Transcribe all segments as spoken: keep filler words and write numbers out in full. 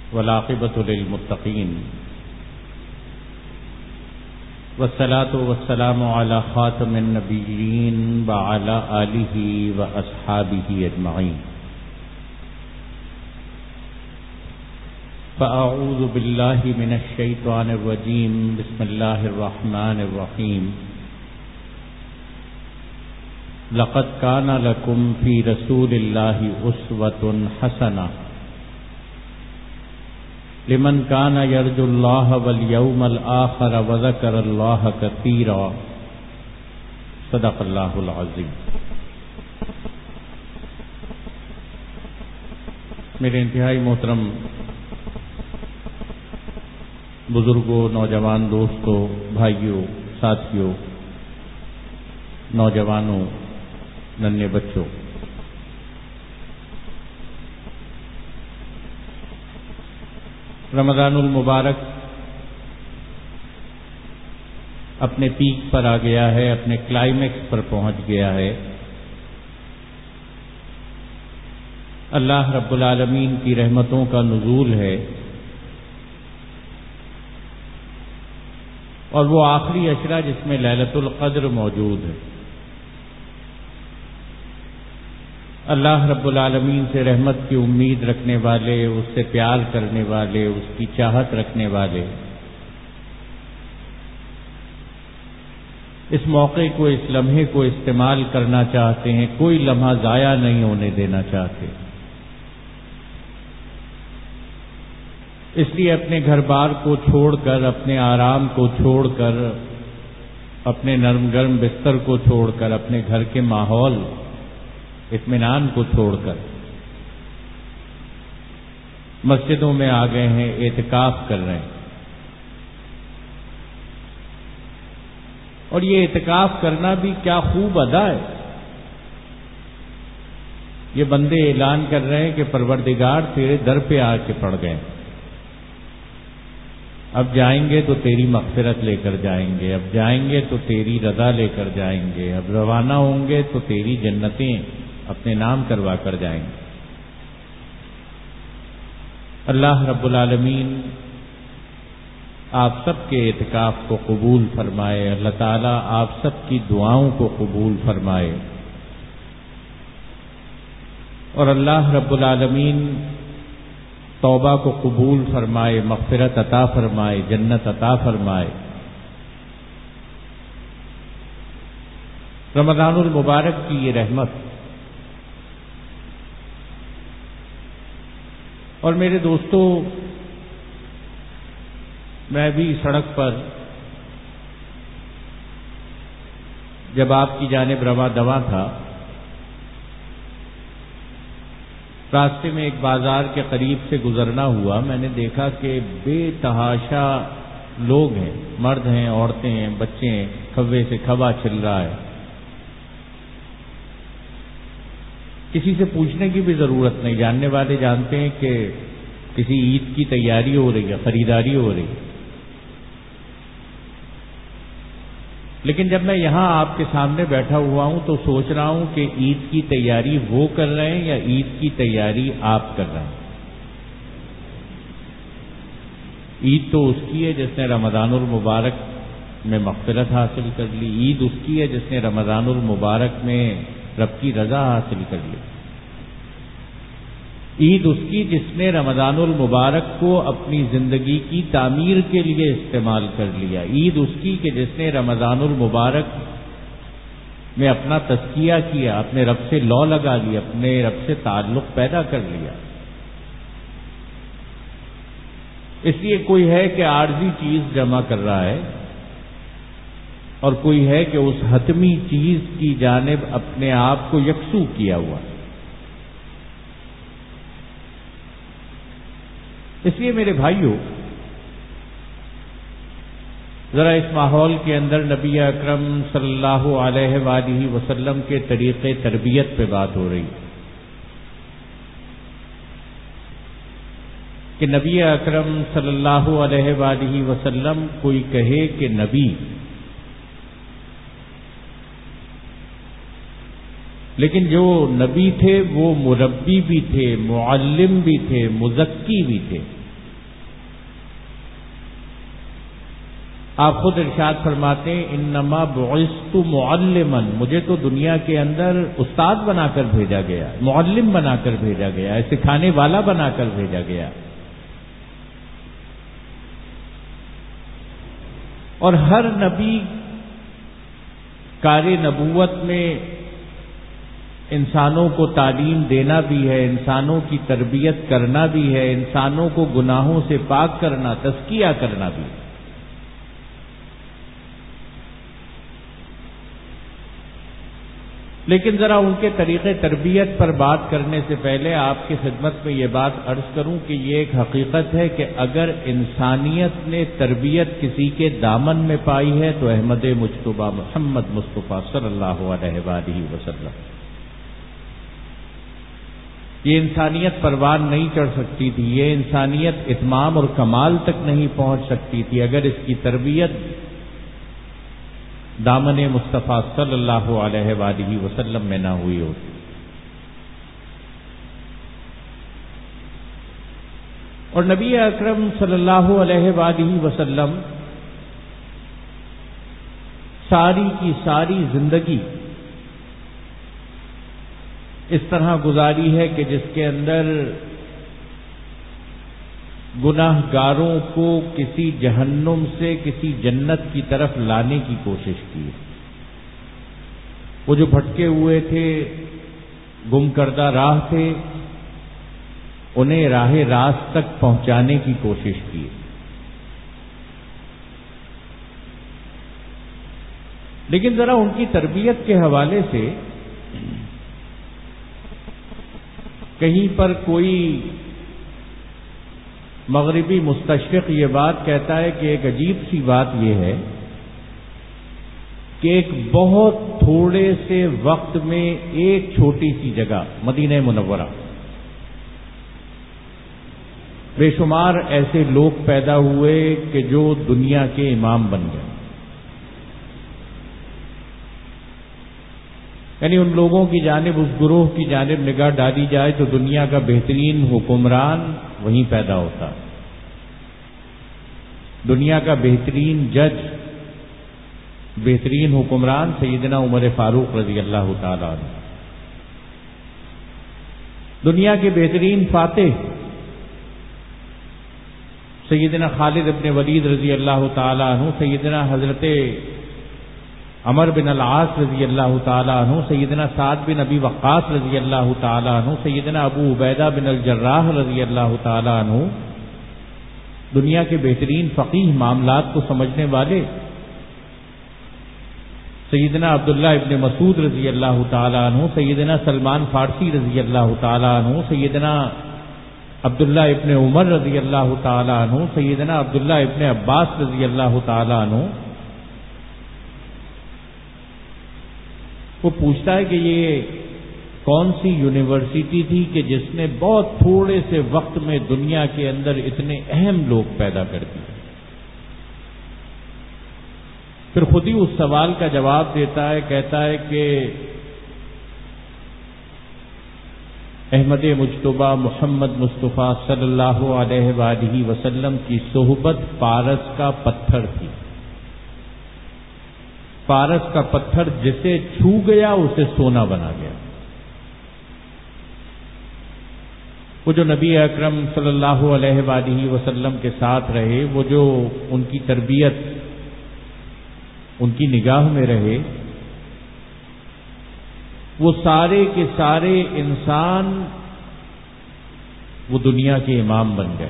والعاقبۃ للمتقین والصلاة والسلام علی خاتم النبیین وعلی آلہ واصحابہ اجمعین۔ فاعوذ باللہ من الشیطان الرجیم، بسم اللہ الرحمن الرحیم۔ لقد کان لکم فی رسول اللہ اسوۃ حسنہ لمن کان یرجو اللہ والیوم الآخر وذکر اللہ کثیرا۔ صدق اللہ العظیم۔ میرے انتہائی محترم بزرگوں، نوجوان دوستوں، بھائیوں، ساتھیوں، نوجوانوں، ننھے بچوں، رمضان المبارک اپنے پیک پر آ گیا ہے، اپنے کلائمیکس پر پہنچ گیا ہے۔ اللہ رب العالمین کی رحمتوں کا نزول ہے، اور وہ آخری عشرہ جس میں لیلۃ القدر موجود ہے۔ اللہ رب العالمین سے رحمت کی امید رکھنے والے، اس سے پیار کرنے والے، اس کی چاہت رکھنے والے اس موقع کو، اس لمحے کو استعمال کرنا چاہتے ہیں، کوئی لمحہ ضائع نہیں ہونے دینا چاہتے۔ اس لیے اپنے گھر بار کو چھوڑ کر، اپنے آرام کو چھوڑ کر، اپنے نرم گرم بستر کو چھوڑ کر، اپنے گھر کے ماحول اطمینان کو چھوڑ کر مسجدوں میں آ گئے ہیں، اعتکاف کر رہے ہیں۔ اور یہ اعتکاف کرنا بھی کیا خوب ادا ہے۔ یہ بندے اعلان کر رہے ہیں کہ پروردگار تیرے در پہ آ کے پڑ گئے، اب جائیں گے تو تیری مغفرت لے کر جائیں گے، اب جائیں گے تو تیری رضا لے کر جائیں گے، اب روانہ ہوں گے تو تیری جنتیں اپنے نام کروا کر جائیں گے۔ اللہ رب العالمین آپ سب کے اعتکاف کو قبول فرمائے، اللہ تعالیٰ آپ سب کی دعاؤں کو قبول فرمائے، اور اللہ رب العالمین توبہ کو قبول فرمائے، مغفرت عطا فرمائے، جنت عطا فرمائے۔ رمضان المبارک کی یہ رحمت، اور میرے دوستو، میں بھی سڑک پر جب آپ کی جانب رواں دواں تھا، راستے میں ایک بازار کے قریب سے گزرنا ہوا، میں نے دیکھا کہ بے تحاشا لوگ ہیں، مرد ہیں، عورتیں ہیں، بچے ہیں، کھوے سے کھوا چل رہا ہے۔ کسی سے پوچھنے کی بھی ضرورت نہیں، جاننے والے جانتے ہیں کہ کسی عید کی تیاری ہو رہی ہے، خریداری ہو رہی ہے۔ لیکن جب میں یہاں آپ کے سامنے بیٹھا ہوا ہوں تو سوچ رہا ہوں کہ عید کی تیاری وہ کر رہے ہیں یا عید کی تیاری آپ کر رہے ہیں۔ عید تو اس کی ہے جس نے رمضان المبارک میں مغفرت حاصل کر لی، عید اس کی ہے جس نے رمضان المبارک میں رب کی رضا حاصل کر لی، عید اس کی جس نے رمضان المبارک کو اپنی زندگی کی تعمیر کے لیے استعمال کر لیا، عید اس کی کہ جس نے رمضان المبارک میں اپنا تزکیہ کیا، اپنے رب سے لو لگا لی، اپنے رب سے تعلق پیدا کر لیا۔ اس لیے کوئی ہے کہ عارضی چیز جمع کر رہا ہے، اور کوئی ہے کہ اس حتمی چیز کی جانب اپنے آپ کو یکسو کیا ہوا۔ اس لیے میرے بھائیوں، ذرا اس ماحول کے اندر نبی اکرم صلی اللہ علیہ وآلہ وسلم کے طریقے تربیت پہ بات ہو رہی کہ نبی اکرم صلی اللہ علیہ وآلہ وسلم کوئی کہے کہ نبی، لیکن جو نبی تھے وہ مربی بھی تھے، معلم بھی تھے، مزکی بھی تھے۔ آپ خود ارشاد فرماتے ہیں انما بعثت معلما، مجھے تو دنیا کے اندر استاد بنا کر بھیجا گیا، معلم بنا کر بھیجا گیا، سکھانے والا بنا کر بھیجا گیا. اور ہر نبی کار نبوت میں انسانوں کو تعلیم دینا بھی ہے، انسانوں کی تربیت کرنا بھی ہے، انسانوں کو گناہوں سے پاک کرنا، تزکیہ کرنا بھی. لیکن ذرا ان کے طریقے تربیت پر بات کرنے سے پہلے آپ کی خدمت میں یہ بات عرض کروں کہ یہ ایک حقیقت ہے کہ اگر انسانیت نے تربیت کسی کے دامن میں پائی ہے تو احمد مجتبیٰ محمد مصطفیٰ صلی اللہ علیہ وآلہ وسلم. یہ انسانیت پروان نہیں چڑھ سکتی تھی، یہ انسانیت اتمام اور کمال تک نہیں پہنچ سکتی تھی اگر اس کی تربیت دامن مصطفیٰ صلی اللہ علیہ وآلہ وسلم میں نہ ہوئی ہوتی. اور نبی اکرم صلی اللہ علیہ وآلہ وسلم ساری کی ساری زندگی اس طرح گزاری ہے کہ جس کے اندر گناہ گاروں کو کسی جہنم سے کسی جنت کی طرف لانے کی کوشش کی. وہ جو بھٹکے ہوئے تھے، گم کردہ راہ تھے، انہیں راہ راست تک پہنچانے کی کوشش کی. لیکن ذرا ان کی تربیت کے حوالے سے کہیں پر کوئی مغربی مستشرق یہ بات کہتا ہے کہ ایک عجیب سی بات یہ ہے کہ ایک بہت تھوڑے سے وقت میں ایک چھوٹی سی جگہ مدینہ منورہ بے شمار ایسے لوگ پیدا ہوئے کہ جو دنیا کے امام بن گئے. یعنی ان لوگوں کی جانب، اس گروہ کی جانب نگاہ ڈالی جائے تو دنیا کا بہترین حکمران وہیں پیدا ہوتا، دنیا کا بہترین جج، بہترین حکمران سیدنا عمر فاروق رضی اللہ تعالیٰ عنہ، دنیا کے بہترین فاتح سیدنا خالد ابن ولید رضی اللہ تعالیٰ عنہ، سیدنا حضرت عمر بن العاص رضی اللہ تعالیٰ عنہ، سیدنا سعد بن ابی وقاص رضی اللہ تعالیٰ عنہ، سیدنا ابو عبیدہ بن الجراح رضی اللہ تعالیٰ عنہ، دنیا کے بہترین فقیہ، معاملات کو سمجھنے والے سیدنا عبداللہ ابن مسعود رضی اللہ تعالیٰ عنہ، سیدنا سلمان فارسی رضی اللہ تعالیٰ عنہ، سیدنا عبداللہ ابن عمر رضی اللہ تعالیٰ عنہ، سیدنا عبداللہ ابن عباس رضی اللہ تعالیٰ عنہ. وہ پوچھتا ہے کہ یہ کون سی یونیورسٹی تھی کہ جس نے بہت تھوڑے سے وقت میں دنیا کے اندر اتنے اہم لوگ پیدا کر دیے. پھر خود ہی اس سوال کا جواب دیتا ہے، کہتا ہے کہ احمد مجتبیٰ محمد مصطفیٰ صلی اللہ علیہ وآلہ وسلم کی صحبت پارس کا پتھر تھی. پارس کا پتھر جسے چھو گیا اسے سونا بنا گیا. وہ جو نبی اکرم صلی اللہ علیہ وآلہ وسلم کے ساتھ رہے، وہ جو ان کی تربیت ان کی نگاہ میں رہے، وہ سارے کے سارے انسان وہ دنیا کے امام بن گئے.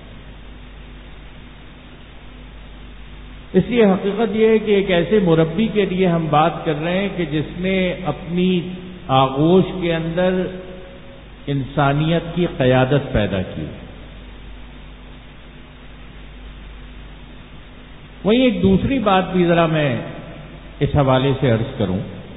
اس لیے حقیقت یہ ہے کہ ایک ایسے مربی کے لیے ہم بات کر رہے ہیں کہ جس نے اپنی آغوش کے اندر انسانیت کی قیادت پیدا کی. وہیں ایک دوسری بات بھی ذرا میں اس حوالے سے عرض کروں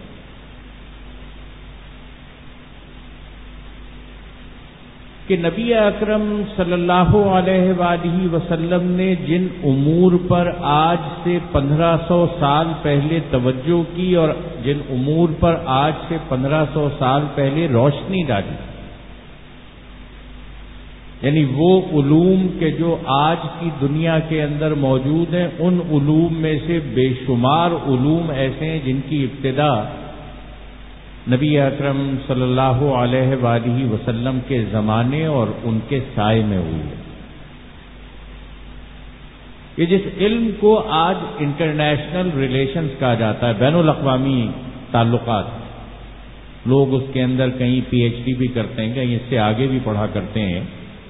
کہ نبی اکرم صلی اللہ علیہ وآلہ وسلم نے جن امور پر آج سے پندرہ سو سال پہلے توجہ کی اور جن امور پر آج سے پندرہ سو سال پہلے روشنی ڈالی، یعنی وہ علوم کے جو آج کی دنیا کے اندر موجود ہیں، ان علوم میں سے بے شمار علوم ایسے ہیں جن کی ابتدا نبی اکرم صلی اللہ علیہ وآلہ وسلم کے زمانے اور ان کے سائے میں ہوئی ہے۔ یہ جس علم کو آج انٹرنیشنل ریلیشنز کہا جاتا ہے، بین الاقوامی تعلقات، لوگ اس کے اندر کہیں پی ایچ ڈی بھی کرتے ہیں، کہیں اس سے آگے بھی پڑھا کرتے ہیں،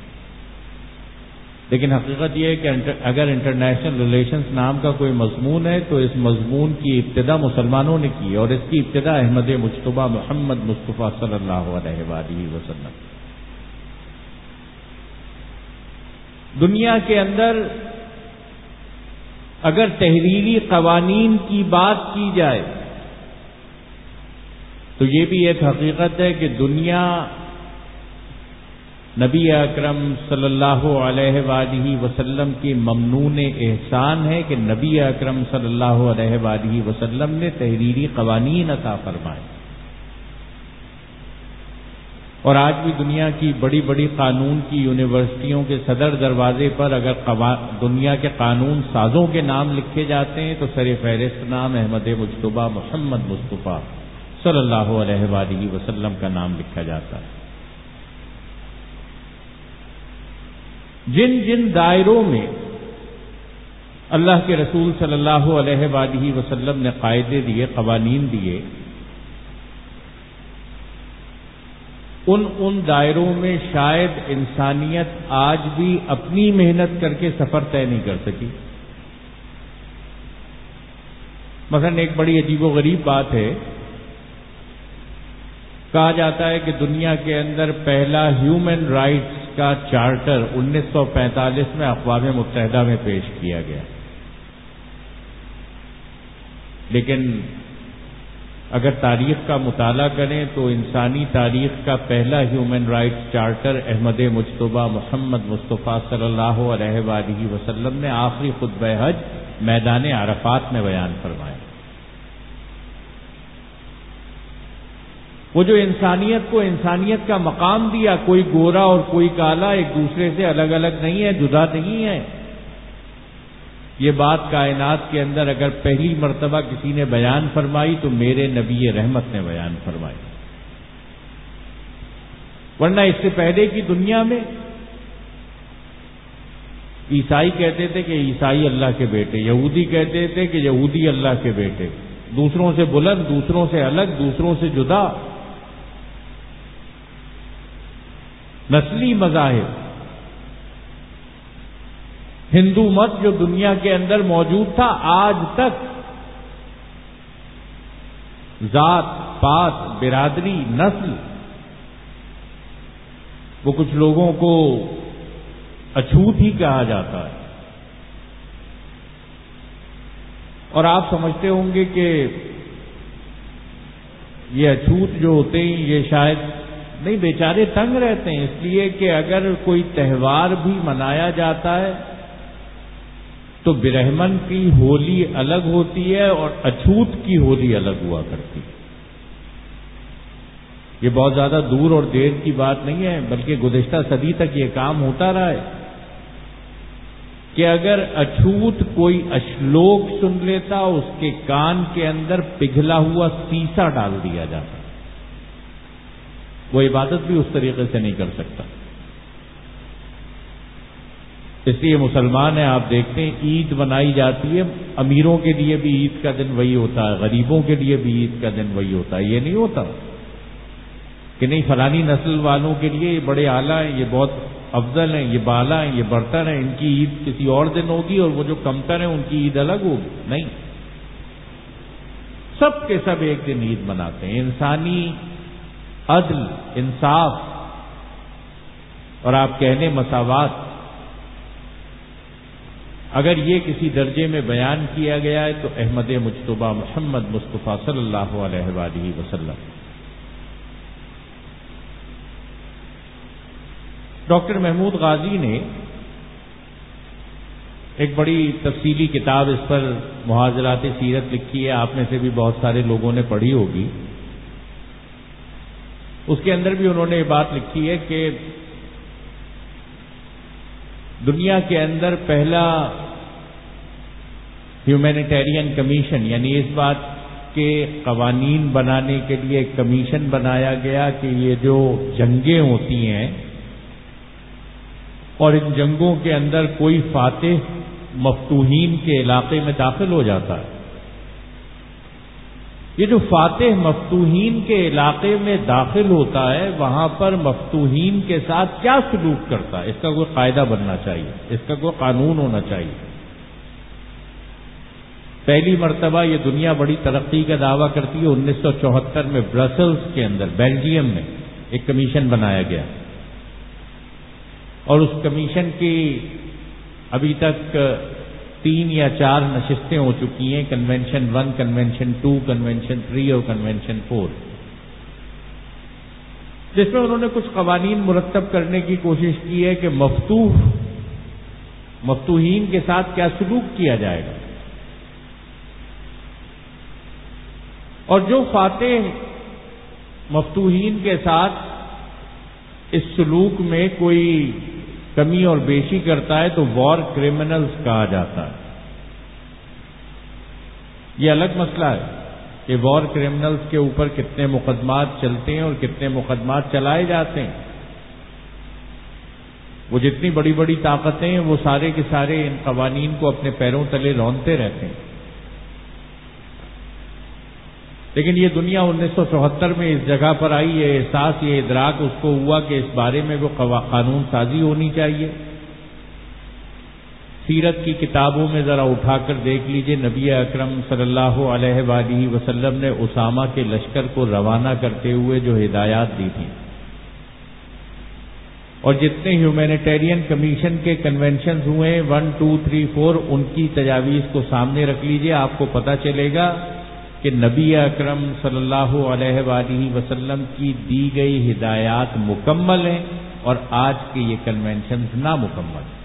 لیکن حقیقت یہ ہے کہ اگر انٹرنیشنل ریلیشنز نام کا کوئی مضمون ہے تو اس مضمون کی ابتدا مسلمانوں نے کی، اور اس کی ابتدا احمد مجتبیٰ محمد مصطفیٰ صلی اللہ علیہ وآلہ وسلم۔ دنیا کے اندر اگر تحریری قوانین کی بات کی جائے تو یہ بھی ایک حقیقت ہے کہ دنیا نبی اکرم صلی اللہ علیہ وآلہ وسلم کی ممنون احسان ہے کہ نبی اکرم صلی اللہ علیہ وآلہ وسلم نے تحریری قوانین عطا فرمائے، اور آج بھی دنیا کی بڑی بڑی قانون کی یونیورسٹیوں کے صدر دروازے پر اگر دنیا کے قانون سازوں کے نام لکھے جاتے ہیں تو سر فہرست نام احمد مجتبیٰ محمد مصطفیٰ صلی اللہ علیہ وآلہ وسلم کا نام لکھا جاتا ہے۔ جن جن دائروں میں اللہ کے رسول صلی اللہ علیہ وآلہ وسلم نے قاعدے دیے، قوانین دیے، ان ان دائروں میں شاید انسانیت آج بھی اپنی محنت کر کے سفر طے نہیں کر سکی۔ مثلا ایک بڑی عجیب و غریب بات ہے، کہا جاتا ہے کہ دنیا کے اندر پہلا ہیومن رائٹس کا چارٹر انیس سو پینتالیس میں اقوام متحدہ میں پیش کیا گیا، لیکن اگر تاریخ کا مطالعہ کریں تو انسانی تاریخ کا پہلا human rights charter Ahmad Mujtaba Muhammad Mustafa صلی اللہ علیہ وآلہ وسلم نے آخری خطبہ حج میدان عرفات میں بیان فرمایا۔ وہ جو انسانیت کو انسانیت کا مقام دیا، کوئی گورا اور کوئی کالا ایک دوسرے سے الگ الگ نہیں ہے، جدا نہیں ہے، یہ بات کائنات کے اندر اگر پہلی مرتبہ کسی نے بیان فرمائی تو میرے نبی رحمت نے بیان فرمائی، ورنہ اس سے پہلے کی دنیا میں عیسائی کہتے تھے کہ عیسائی اللہ کے بیٹے، یہودی کہتے تھے کہ یہودی اللہ کے بیٹے، دوسروں سے بلند، دوسروں سے الگ، دوسروں سے جدا، نسلی مذاہب۔ ہندو مت جو دنیا کے اندر موجود تھا، آج تک ذات پات برادری نسل وہ کچھ لوگوں کو اچھوت ہی کہا جاتا ہے، اور آپ سمجھتے ہوں گے کہ یہ اچھوت جو ہوتے ہیں یہ شاید نہیں، بیچارے تنگ رہتے ہیں، اس لیے کہ اگر کوئی تہوار بھی منایا جاتا ہے تو برہمن کی ہولی الگ ہوتی ہے اور اچھوت کی ہولی الگ ہوا کرتی ہے۔ یہ بہت زیادہ دور اور دیر کی بات نہیں ہے، بلکہ گزشتہ صدی تک یہ کام ہوتا رہا ہے کہ اگر اچھوت کوئی اشلوک سن لیتا، اس کے کان کے اندر پگھلا ہوا سیسا ڈال دیا جاتا، وہ عبادت بھی اس طریقے سے نہیں کر سکتا۔ اس لیے مسلمان ہیں، آپ دیکھتے ہیں عید منائی جاتی ہے، امیروں کے لیے بھی عید کا دن وہی ہوتا ہے، غریبوں کے لیے بھی عید کا دن وہی ہوتا ہے۔ یہ نہیں ہوتا کہ نہیں فلانی نسل والوں کے لیے یہ بڑے اعلیٰ ہیں، یہ بہت افضل ہیں، یہ بالا ہیں، یہ برتر ہیں، ان کی عید کسی اور دن ہوگی اور وہ جو کمتر ہیں ان کی عید الگ ہوگی۔ نہیں، سب کے سب ایک دن عید مناتے ہیں۔ انسانی عدل، انصاف اور آپ کہنے مساوات، اگر یہ کسی درجے میں بیان کیا گیا ہے تو احمد مجتبیٰ محمد مصطفیٰ صلی اللہ علیہ وآلہ وسلم۔ ڈاکٹر محمود غازی نے ایک بڑی تفصیلی کتاب اس پر محاضرات سیرت لکھی ہے، آپ میں سے بھی بہت سارے لوگوں نے پڑھی ہوگی۔ اس کے اندر بھی انہوں نے یہ بات لکھی ہے کہ دنیا کے اندر پہلا ہیومینیٹیرین کمیشن، یعنی اس بات کے قوانین بنانے کے لیے ایک کمیشن بنایا گیا کہ یہ جو جنگیں ہوتی ہیں اور ان جنگوں کے اندر کوئی فاتح مفتوحین کے علاقے میں داخل ہو جاتا ہے، یہ جو فاتح مفتوحین کے علاقے میں داخل ہوتا ہے وہاں پر مفتوحین کے ساتھ کیا سلوک کرتا ہے، اس کا کوئی قاعدہ بننا چاہیے، اس کا کوئی قانون ہونا چاہیے۔ پہلی مرتبہ یہ دنیا بڑی ترقی کا دعویٰ کرتی ہے، انیس سو چوہتر میں برسلز کے اندر بیلجیم میں ایک کمیشن بنایا گیا، اور اس کمیشن کی ابھی تک تین یا چار نشستیں ہو چکی ہیں، convention one, convention two, convention three اور کنونشن فور، جس میں انہوں نے کچھ قوانین مرتب کرنے کی کوشش کی ہے کہ مفتوح مفتوحین کے ساتھ کیا سلوک کیا جائے گا، اور جو فاتح مفتوحین کے ساتھ اس سلوک میں کوئی کمی اور بیشی کرتا ہے تو وار کرمنلز کہا جاتا ہے۔ یہ الگ مسئلہ ہے کہ وار کرمنلز کے اوپر کتنے مقدمات چلتے ہیں اور کتنے مقدمات چلائے جاتے ہیں۔ وہ جتنی بڑی بڑی طاقتیں ہیں وہ سارے کے سارے ان قوانین کو اپنے پیروں تلے رونتے رہتے ہیں، لیکن یہ دنیا انیس سو چوہتر میں اس جگہ پر آئی، یہ احساس، یہ ادراک اس کو ہوا کہ اس بارے میں وہ قانون سازی ہونی چاہیے۔ سیرت کی کتابوں میں ذرا اٹھا کر دیکھ لیجئے، نبی اکرم صلی اللہ علیہ وآلہ وسلم نے اسامہ کے لشکر کو روانہ کرتے ہوئے جو ہدایات دی تھیں، اور جتنے ہیومینیٹیرین کمیشن کے کنونشنز ہوئے ون ٹو تھری فور، ان کی تجاویز کو سامنے رکھ لیجئے، آپ کو پتہ چلے گا کہ نبی اکرم صلی اللہ علیہ وآلہ وسلم کی دی گئی ہدایات مکمل ہیں اور آج کے یہ کنونشنز نامکمل ہیں۔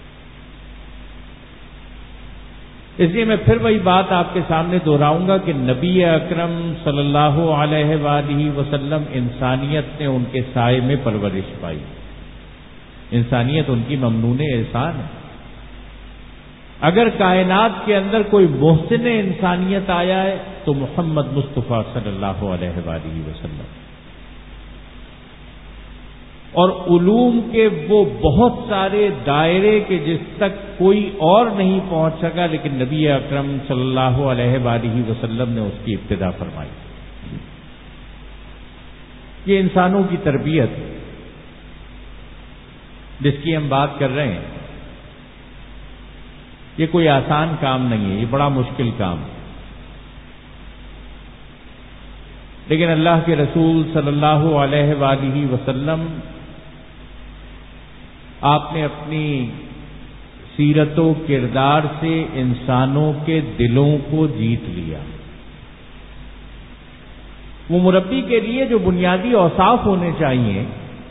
اس لیے میں پھر وہی بات آپ کے سامنے دہراؤں گا کہ نبی اکرم صلی اللہ علیہ وآلہ وسلم انسانیت نے ان کے سائے میں پرورش پائی، انسانیت ان کی ممنون احسان ہے۔ اگر کائنات کے اندر کوئی محسن انسانیت آیا ہے تو محمد مصطفیٰ صلی اللہ علیہ وآلہ وسلم، اور علوم کے وہ بہت سارے دائرے کے جس تک کوئی اور نہیں پہنچ سکا، لیکن نبی اکرم صلی اللہ علیہ وآلہ وسلم نے اس کی ابتدا فرمائی۔ یہ انسانوں کی تربیت جس کی ہم بات کر رہے ہیں، یہ کوئی آسان کام نہیں ہے، یہ بڑا مشکل کام ہے، لیکن اللہ کے رسول صلی اللہ علیہ وآلہ وسلم آپ نے اپنی سیرت و کردار سے انسانوں کے دلوں کو جیت لیا۔ وہ مربی کے لیے جو بنیادی اوصاف ہونے چاہیے،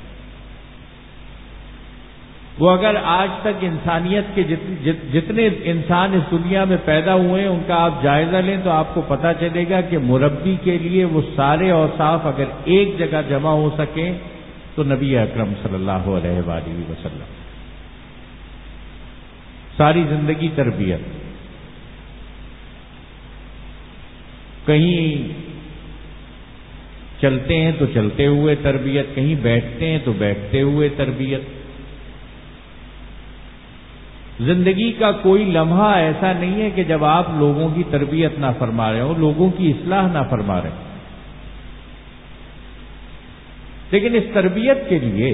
وہ اگر آج تک انسانیت کے جتنے انسان اس دنیا میں پیدا ہوئے ہیں ان کا آپ جائزہ لیں تو آپ کو پتہ چلے گا کہ مربی کے لیے وہ سارے اوصاف اگر ایک جگہ جمع ہو سکیں تو نبی اکرم صلی اللہ علیہ وآلہ وسلم۔ ساری زندگی تربیت، کہیں چلتے ہیں تو چلتے ہوئے تربیت، کہیں بیٹھتے ہیں تو بیٹھتے ہوئے تربیت۔ زندگی کا کوئی لمحہ ایسا نہیں ہے کہ جب آپ لوگوں کی تربیت نہ فرما رہے ہو، لوگوں کی اصلاح نہ فرما رہے، لیکن اس تربیت کے لیے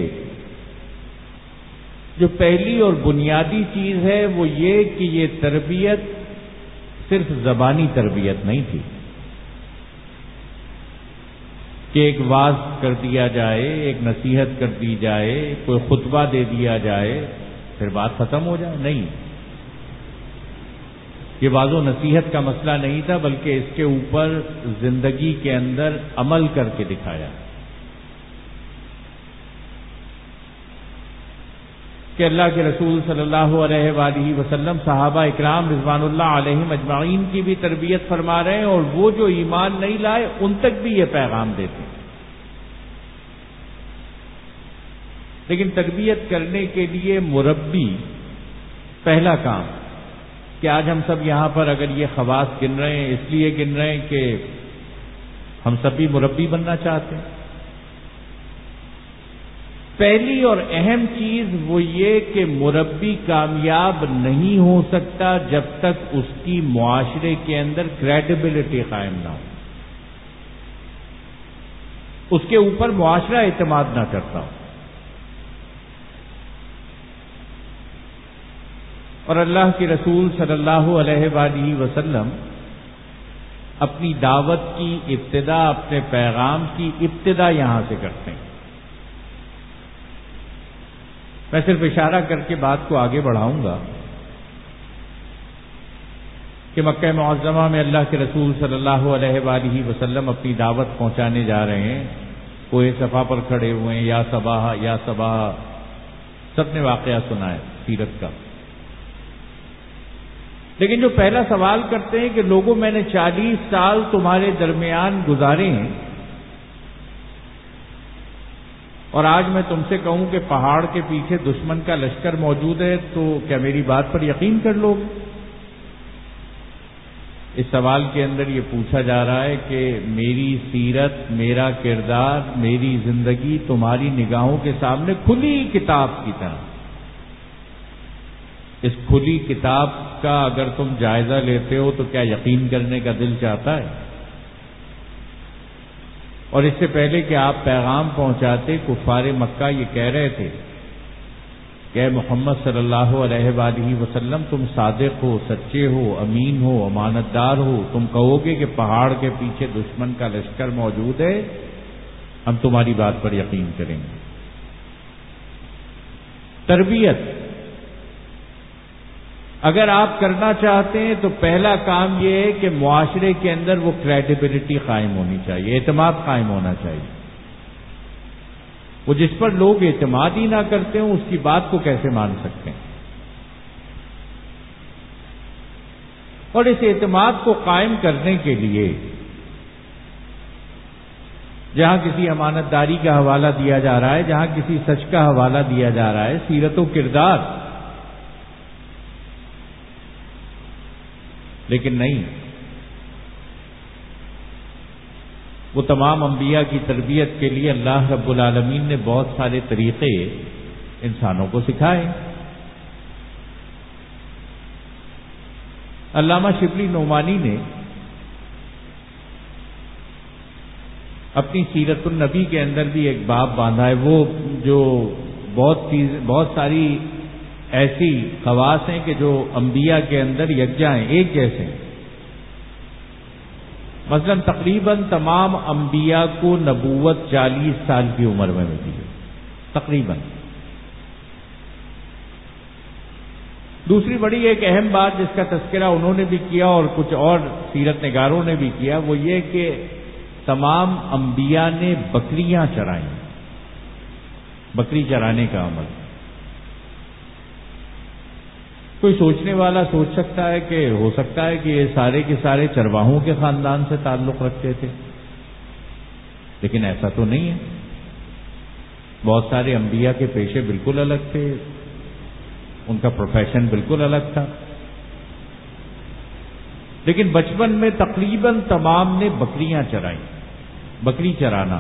جو پہلی اور بنیادی چیز ہے وہ یہ کہ یہ تربیت صرف زبانی تربیت نہیں تھی کہ ایک واعظ کر دیا جائے، ایک نصیحت کر دی جائے، کوئی خطبہ دے دیا جائے پھر بات ختم ہو جائے، نہیں، یہ واعظ و نصیحت کا مسئلہ نہیں تھا، بلکہ اس کے اوپر زندگی کے اندر عمل کر کے دکھایا کہ اللہ کے رسول صلی اللہ علیہ وآلہ وسلم صحابہ اکرام رضوان اللہ علیہم اجمعین کی بھی تربیت فرما رہے ہیں، اور وہ جو ایمان نہیں لائے ان تک بھی یہ پیغام دیتے ہیں۔ لیکن تربیت کرنے کے لیے مربی پہلا کام کہ آج ہم سب یہاں پر اگر یہ خواص گن رہے ہیں اس لیے گن رہے ہیں کہ ہم سب بھی مربی بننا چاہتے ہیں. پہلی اور اہم چیز وہ یہ کہ مربی کامیاب نہیں ہو سکتا جب تک اس کی معاشرے کے اندر کریڈیبلٹی قائم نہ ہو، اس کے اوپر معاشرہ اعتماد نہ کرتا ہو. اور اللہ کے رسول صلی اللہ علیہ وآلہ وسلم اپنی دعوت کی ابتدا، اپنے پیغام کی ابتدا یہاں سے کرتے ہیں. میں صرف اشارہ کر کے بات کو آگے بڑھاؤں گا کہ مکہ معظمہ میں اللہ کے رسول صلی اللہ علیہ وآلہ وسلم اپنی دعوت پہنچانے جا رہے ہیں. کوہ صفا پر کھڑے ہوئے ہیں، یا صباح یا صباح، سب نے واقعہ سنا ہے سیرت کا. لیکن جو پہلا سوال کرتے ہیں کہ لوگوں میں نے چالیس سال تمہارے درمیان گزارے ہیں اور آج میں تم سے کہوں کہ پہاڑ کے پیچھے دشمن کا لشکر موجود ہے تو کیا میری بات پر یقین کر لو گے؟ اس سوال کے اندر یہ پوچھا جا رہا ہے کہ میری سیرت، میرا کردار، میری زندگی تمہاری نگاہوں کے سامنے کھلی کتاب کی طرح. اس کھلی کتاب کا اگر تم جائزہ لیتے ہو تو کیا یقین کرنے کا دل چاہتا ہے؟ اور اس سے پہلے کہ آپ پیغام پہنچاتے، کفار مکہ یہ کہہ رہے تھے کہ اے محمد صلی اللہ علیہ وآلہ وسلم تم صادق ہو، سچے ہو، امین ہو، امانت دار ہو. تم کہو گے کہ پہاڑ کے پیچھے دشمن کا لشکر موجود ہے، ہم تمہاری بات پر یقین کریں گے. تربیت اگر آپ کرنا چاہتے ہیں تو پہلا کام یہ ہے کہ معاشرے کے اندر وہ کریڈیبلٹی قائم ہونی چاہیے، اعتماد قائم ہونا چاہیے. وہ جس پر لوگ اعتماد ہی نہ کرتے ہوں اس کی بات کو کیسے مان سکتے ہیں؟ اور اس اعتماد کو قائم کرنے کے لیے جہاں کسی امانت داری کا حوالہ دیا جا رہا ہے، جہاں کسی سچ کا حوالہ دیا جا رہا ہے، سیرت و کردار، لیکن نہیں، وہ تمام انبیاء کی تربیت کے لیے اللہ رب العالمین نے بہت سارے طریقے انسانوں کو سکھائے. علامہ شبلی نعمانی نے اپنی سیرت النبی کے اندر بھی ایک باب باندھا ہے. وہ جو بہت چیز بہت ساری ایسی خواص ہیں کہ جو انبیاء کے اندر یکجا ہیں، ایک جیسے ہیں. مثلا تقریباً تمام انبیاء کو نبوت چالیس سال کی عمر میں ملی ہے، تقریباً. دوسری بڑی ایک اہم بات جس کا تذکرہ انہوں نے بھی کیا اور کچھ اور سیرت نگاروں نے بھی کیا، وہ یہ کہ تمام انبیاء نے بکریاں چرائیں، بکری چرانے کا عمل. کوئی سوچنے والا سوچ سکتا ہے کہ ہو سکتا ہے کہ یہ سارے کے سارے چرواہوں کے خاندان سے تعلق رکھتے تھے، لیکن ایسا تو نہیں ہے. بہت سارے انبیاء کے پیشے بالکل الگ تھے، ان کا پروفیشن بالکل الگ تھا، لیکن بچپن میں تقریباً تمام نے بکریاں چرائیں. بکری چرانا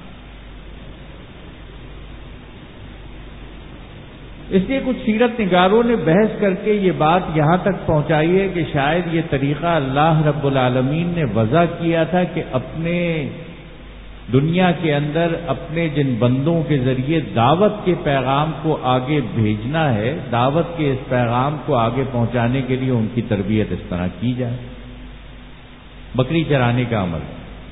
اس لیے کچھ سیرت نگاروں نے بحث کر کے یہ بات یہاں تک پہنچائی ہے کہ شاید یہ طریقہ اللہ رب العالمین نے وضع کیا تھا کہ اپنے دنیا کے اندر اپنے جن بندوں کے ذریعے دعوت کے پیغام کو آگے بھیجنا ہے، دعوت کے اس پیغام کو آگے پہنچانے کے لیے ان کی تربیت اس طرح کی جائے. بکری چرانے کا عمل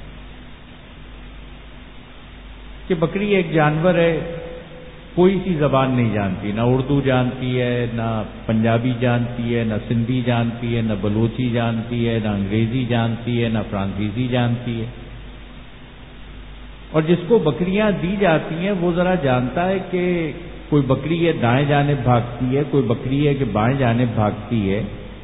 کہ بکری ایک جانور ہے، کوئی سی زبان نہیں جانتی، نہ اردو جانتی ہے، نہ پنجابی جانتی ہے، نہ سندھی جانتی ہے، نہ بلوچی جانتی ہے، نہ انگریزی جانتی ہے، نہ فرانسیسی جانتی ہے. اور جس کو بکریاں دی جاتی ہیں وہ ذرا جانتا ہے کہ کوئی بکری ہے دائیں جانب بھاگتی ہے، کوئی بکری ہے کہ بائیں جانب بھاگتی ہے.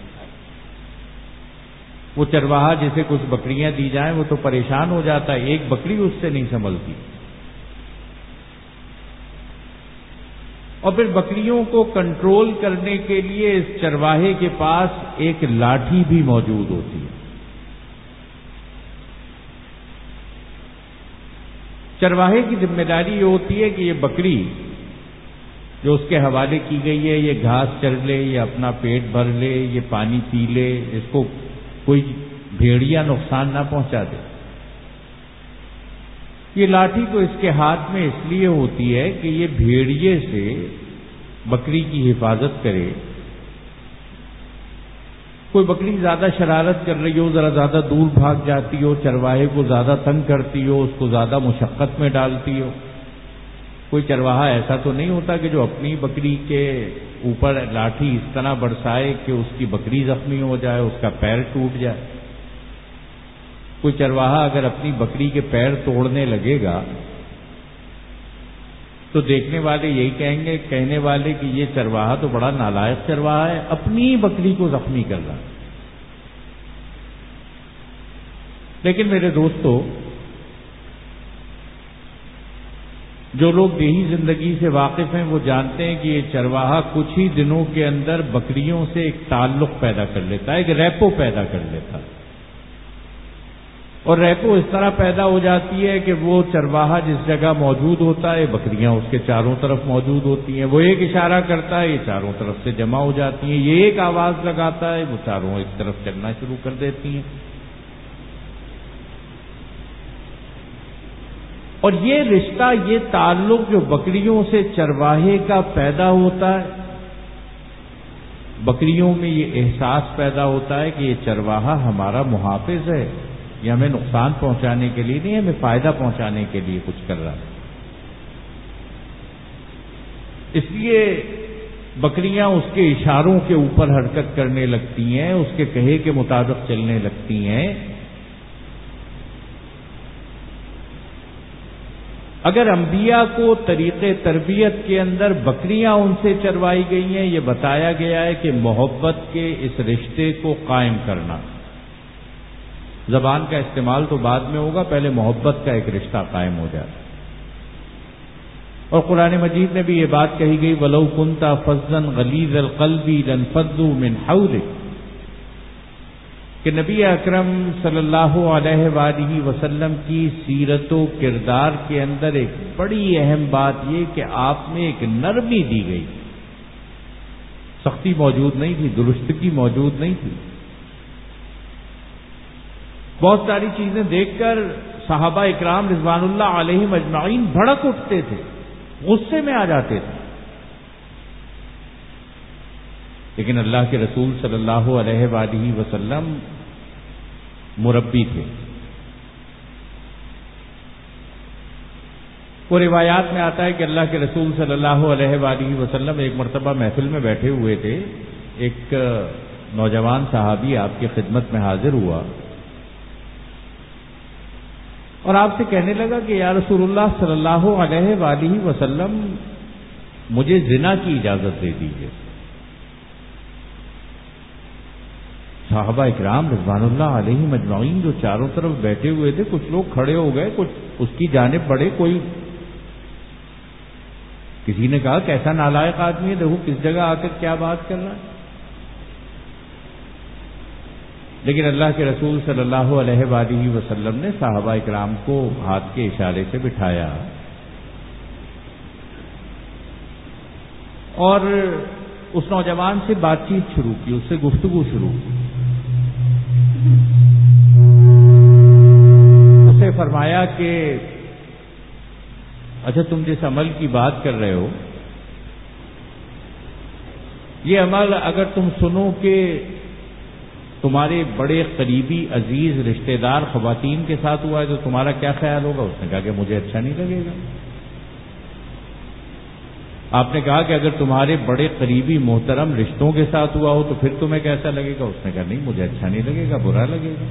وہ چرواہا جسے کچھ بکریاں دی جائیں وہ تو پریشان ہو جاتا ہے، ایک بکری اس سے نہیں سنبھلتی. اور پھر بکریوں کو کنٹرول کرنے کے لیے اس چرواہے کے پاس ایک لاٹھی بھی موجود ہوتی ہے. چرواہے کی ذمہ داری یہ ہوتی ہے کہ یہ بکری جو اس کے حوالے کی گئی ہے یہ گھاس چر لے، یہ اپنا پیٹ بھر لے، یہ پانی پی لے، اس کو کوئی بھیڑیا نقصان نہ پہنچا دے. یہ لاٹھی تو اس کے ہاتھ میں اس لیے ہوتی ہے کہ یہ بھیڑیے سے بکری کی حفاظت کرے. کوئی بکری زیادہ شرارت کر رہی ہو، ذرا زیادہ دور بھاگ جاتی ہو، چرواہے کو زیادہ تنگ کرتی ہو، اس کو زیادہ مشقت میں ڈالتی ہو. کوئی چرواہا ایسا تو نہیں ہوتا کہ جو اپنی بکری کے اوپر لاٹھی اس طرح برسائے کہ اس کی بکری زخمی ہو جائے، اس کا پیر ٹوٹ جائے. کوئی چرواہا اگر اپنی بکری کے پیر توڑنے لگے گا تو دیکھنے والے یہی کہیں گے کہنے والے کہ یہ چرواہا تو بڑا نالائق چرواہا ہے، اپنی بکری کو زخمی کر رہا. لیکن میرے دوستو، جو لوگ دیہی زندگی سے واقف ہیں وہ جانتے ہیں کہ یہ چرواہا کچھ ہی دنوں کے اندر بکریوں سے ایک تعلق پیدا کر لیتا ہے، ایک ریپو پیدا کر لیتا ہے. اور ریپو اس طرح پیدا ہو جاتی ہے کہ وہ چرواہا جس جگہ موجود ہوتا ہے بکریاں اس کے چاروں طرف موجود ہوتی ہیں. وہ ایک اشارہ کرتا ہے، یہ چاروں طرف سے جمع ہو جاتی ہیں. یہ ایک آواز لگاتا ہے، وہ چاروں ایک طرف چلنا شروع کر دیتی ہیں. اور یہ رشتہ، یہ تعلق جو بکریوں سے چرواہے کا پیدا ہوتا ہے، بکریوں میں یہ احساس پیدا ہوتا ہے کہ یہ چرواہا ہمارا محافظ ہے، یہ ہمیں نقصان پہنچانے کے لیے نہیں، ہمیں فائدہ پہنچانے کے لیے کچھ کر رہا ہے. اس لیے بکریاں اس کے اشاروں کے اوپر حرکت کرنے لگتی ہیں، اس کے کہے کے مطابق چلنے لگتی ہیں. اگر انبیاء کو طریقے تربیت کے اندر بکریاں ان سے چروائی گئی ہیں، یہ بتایا گیا ہے کہ محبت کے اس رشتے کو قائم کرنا. زبان کا استعمال تو بعد میں ہوگا، پہلے محبت کا ایک رشتہ قائم ہو جائے. اور قرآن مجید میں بھی یہ بات کہی گئی وَلَوْ كُنْتَ فَظًّا غَلِيظَ الْقَلْبِ لَانفَضُّوا مِنْ حَوْلِكَ، کہ نبی اکرم صلی اللہ علیہ وآلہ وسلم کی سیرت و کردار کے اندر ایک بڑی اہم بات یہ کہ آپ میں ایک نرمی دی گئی. سختی موجود نہیں تھی، درستگی موجود نہیں تھی. بہت ساری چیزیں دیکھ کر صحابہ اکرام رضوان اللہ علیہم اجمعین بھڑک اٹھتے تھے، غصے میں آ جاتے تھے. لیکن اللہ کے رسول صلی اللہ علیہ وآلہ وسلم مربی تھے. وہ روایات میں آتا ہے کہ اللہ کے رسول صلی اللہ علیہ وآلہ وسلم ایک مرتبہ محفل میں بیٹھے ہوئے تھے. ایک نوجوان صحابی آپ کی خدمت میں حاضر ہوا اور آپ سے کہنے لگا کہ یا رسول اللہ صلی اللہ علیہ وآلہ وسلم مجھے زنا کی اجازت دے دیجیے. صحابہ اکرام رضوان اللہ علیہم اجمعین جو چاروں طرف بیٹھے ہوئے تھے، کچھ لوگ کھڑے ہو گئے، کچھ اس کی جانب بڑھے. کوئی کسی نے کہا کیسا نالائق آدمی ہے، دیکھو کس جگہ آ کر کیا بات کر رہا ہے. لیکن اللہ کے رسول صلی اللہ علیہ وآلہ وسلم نے صحابہ اکرام کو ہاتھ کے اشارے سے بٹھایا اور اس نوجوان سے بات چیت شروع کی، اس سے گفتگو شروع کی. اسے فرمایا کہ اچھا تم جس عمل کی بات کر رہے ہو، یہ عمل اگر تم سنو کہ تمہارے بڑے قریبی عزیز رشتہ دار خواتین کے ساتھ ہوا ہے تو تمہارا کیا خیال ہوگا؟ اس نے کہا کہ مجھے اچھا نہیں لگے گا. آپ نے کہا کہ اگر تمہارے بڑے قریبی محترم رشتوں کے ساتھ ہوا ہو تو پھر تمہیں کیسا لگے گا؟ اس نے کہا نہیں مجھے اچھا نہیں لگے گا، برا لگے گا.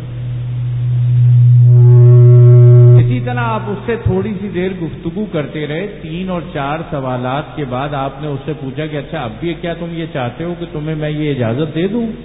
اسی طرح آپ اس سے تھوڑی سی دیر گفتگو کرتے رہے. تین اور چار سوالات کے بعد آپ نے اس سے پوچھا کہ اچھا اب بھی کیا تم یہ چاہتے ہو کہ تمہیں میں یہ اجازت دے دوں؟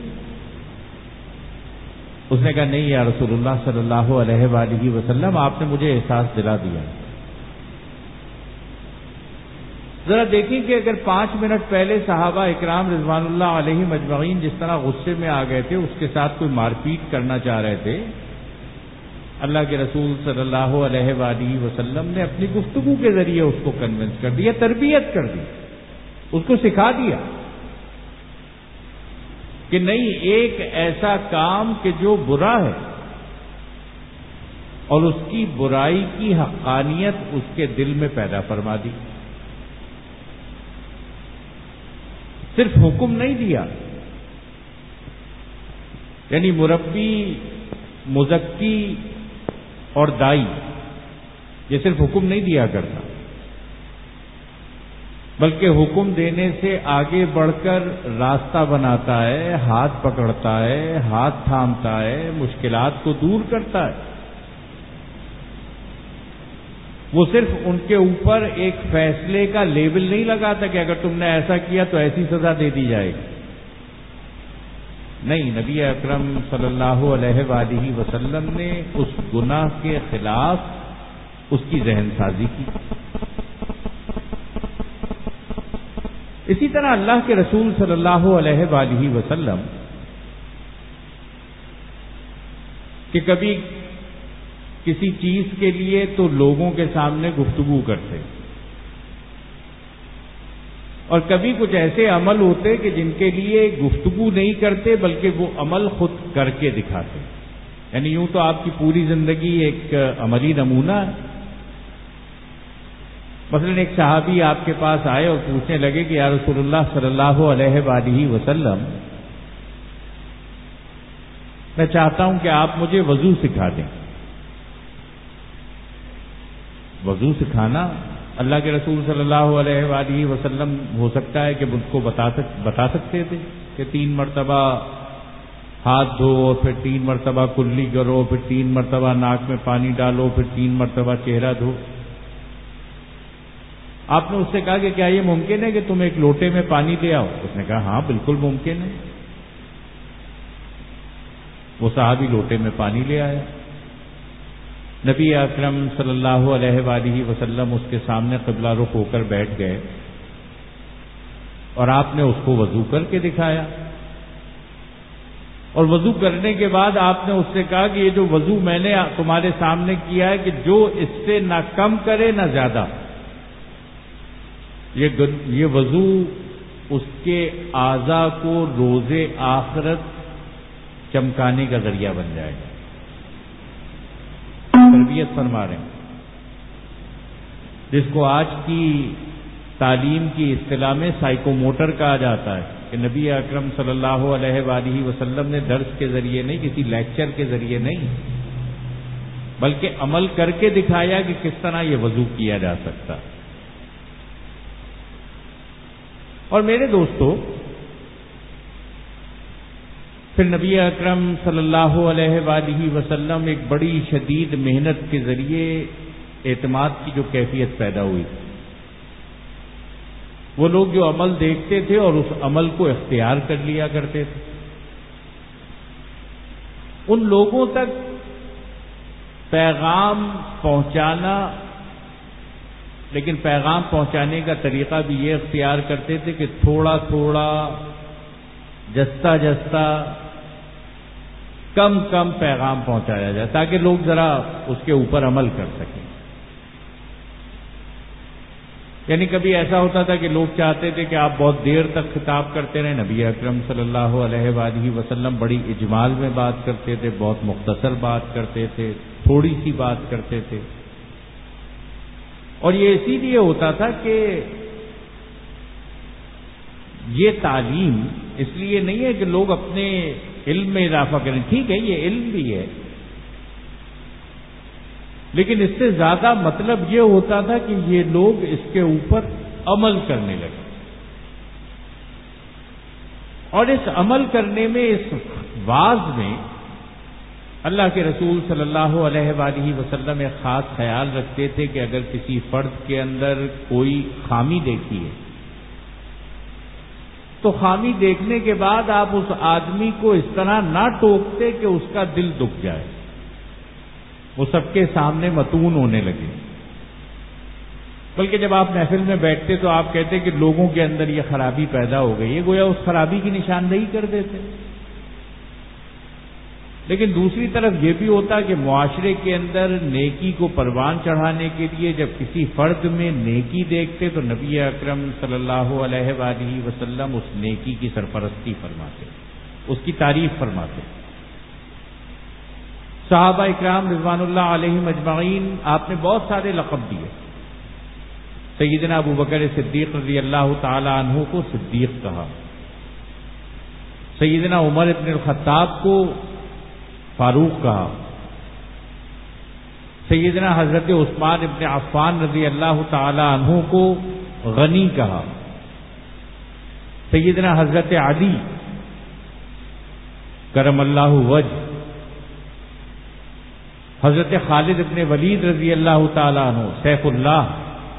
اس نے کہا نہیں یا رسول اللہ صلی اللہ علیہ وآلہ وسلم، آپ نے مجھے احساس دلا دیا. ذرا دیکھیں کہ اگر پانچ منٹ پہلے صحابہ اکرام رضوان اللہ علیہ مجمعین جس طرح غصے میں آ گئے تھے، اس کے ساتھ کوئی مار پیٹ کرنا چاہ رہے تھے، اللہ کے رسول صلی اللہ علیہ وآلہ وسلم نے اپنی گفتگو کے ذریعے اس کو کنونس کر دیا، تربیت کر دی، اس کو سکھا دیا کہ نہیں، ایک ایسا کام کہ جو برا ہے اور اس کی برائی کی حقانیت اس کے دل میں پیدا فرما دی. صرف حکم نہیں دیا، یعنی مربی، مزکی اور دائی یہ صرف حکم نہیں دیا کرتا، بلکہ حکم دینے سے آگے بڑھ کر راستہ بناتا ہے، ہاتھ پکڑتا ہے، ہاتھ تھامتا ہے، مشکلات کو دور کرتا ہے. وہ صرف ان کے اوپر ایک فیصلے کا لیبل نہیں لگاتا کہ اگر تم نے ایسا کیا تو ایسی سزا دے دی جائے گی. نہیں، نبی اکرم صلی اللہ علیہ وآلہ وسلم نے اس گناہ کے خلاف اس کی ذہن سازی کی. اسی طرح اللہ کے رسول صلی اللہ علیہ وآلہ وسلم کہ کبھی کسی چیز کے لیے تو لوگوں کے سامنے گفتگو کرتے، اور کبھی کچھ ایسے عمل ہوتے کہ جن کے لیے گفتگو نہیں کرتے بلکہ وہ عمل خود کر کے دکھاتے. یعنی یوں تو آپ کی پوری زندگی ایک عملی نمونہ ہے. مثلا ایک صحابی آپ کے پاس آئے اور پوچھنے لگے کہ یا رسول اللہ صلی اللہ علیہ وآلہ وسلم، میں چاہتا ہوں کہ آپ مجھے وضو سکھا دیں. وضو سکھانا اللہ کے رسول صلی اللہ علیہ وآلہ وسلم ہو سکتا ہے کہ مجھ کو بتا سک بتا سکتے تھے کہ تین مرتبہ ہاتھ دھو، اور پھر تین مرتبہ کلی کرو، پھر تین مرتبہ ناک میں پانی ڈالو، پھر تین مرتبہ چہرہ دھو. آپ نے اس سے کہا کہ کیا یہ ممکن ہے کہ تم ایک لوٹے میں پانی لے آؤ؟ اس نے کہا ہاں بالکل ممکن ہے. وہ صحابی لوٹے میں پانی لے آیا. نبی اکرم صلی اللہ علیہ وآلہ وسلم اس کے سامنے قبلہ رخ ہو کر بیٹھ گئے اور آپ نے اس کو وضو کر کے دکھایا. اور وضو کرنے کے بعد آپ نے اس سے کہا کہ یہ جو وضو میں نے تمہارے سامنے کیا ہے کہ جو اس سے نہ کم کرے نہ زیادہ، یہ یہ وضو اس کے اعضاء کو روز آخرت چمکانے کا ذریعہ بن جائے گا. تربیت فرما رہے ہیں، جس کو آج کی تعلیم کی اصطلاح میں سائیکو موٹر کہا جاتا ہے، کہ نبی اکرم صلی اللہ علیہ وآلہ وسلم نے درس کے ذریعے نہیں، کسی لیکچر کے ذریعے نہیں، بلکہ عمل کر کے دکھایا کہ کس طرح یہ وضو کیا جا سکتا. اور میرے دوستو، پھر نبی اکرم صلی اللہ علیہ وآلہ وسلم ایک بڑی شدید محنت کے ذریعے اعتماد کی جو کیفیت پیدا ہوئی، وہ لوگ جو عمل دیکھتے تھے اور اس عمل کو اختیار کر لیا کرتے تھے، ان لوگوں تک پیغام پہنچانا، لیکن پیغام پہنچانے کا طریقہ بھی یہ اختیار کرتے تھے کہ تھوڑا تھوڑا، جستا جستا، کم کم پیغام پہنچایا جائے تاکہ لوگ ذرا اس کے اوپر عمل کر سکیں. یعنی کبھی ایسا ہوتا تھا کہ لوگ چاہتے تھے کہ آپ بہت دیر تک خطاب کرتے رہیں. نبی اکرم صلی اللہ علیہ وآلہ وسلم بڑی اجمال میں بات کرتے تھے، بہت مختصر بات کرتے تھے، تھوڑی سی بات کرتے تھے. اور یہ اسی لیے ہوتا تھا کہ یہ تعلیم اس لیے نہیں ہے کہ لوگ اپنے علم میں اضافہ کریں، ٹھیک ہے یہ علم بھی ہے، لیکن اس سے زیادہ مطلب یہ ہوتا تھا کہ یہ لوگ اس کے اوپر عمل کرنے لگے. اور اس عمل کرنے میں، اس واز میں، اللہ کے رسول صلی اللہ علیہ وآلہ وسلم ایک خاص خیال رکھتے تھے کہ اگر کسی فرد کے اندر کوئی خامی دیکھی ہے تو خامی دیکھنے کے بعد آپ اس آدمی کو اس طرح نہ ٹوکتے کہ اس کا دل دکھ جائے، وہ سب کے سامنے متون ہونے لگے. بلکہ جب آپ محفل میں بیٹھتے تو آپ کہتے کہ لوگوں کے اندر یہ خرابی پیدا ہو گئی ہے، گویا اس خرابی کی نشاندہی کر دیتے۔ لیکن دوسری طرف یہ بھی ہوتا کہ معاشرے کے اندر نیکی کو پروان چڑھانے کے لیے جب کسی فرد میں نیکی دیکھتے تو نبی اکرم صلی اللہ علیہ وآلہ وسلم اس نیکی کی سرپرستی فرماتے، اس کی تعریف فرماتے۔ صحابہ اکرام رضوان اللہ علیہم اجمعین آپ نے بہت سارے لقب دیے۔ سیدنا ابو بکر صدیق رضی اللہ تعالی عنہ کو صدیق کہا، سیدنا عمر ابن الخطاب کو فاروق کہا، سیدنا حضرت عثمان ابن عفان رضی اللہ تعالی عنہ کو غنی کہا، سیدنا حضرت علی کرم اللہ وجہ، حضرت خالد ابن ولید رضی اللہ تعالی عنہ سیف اللہ۔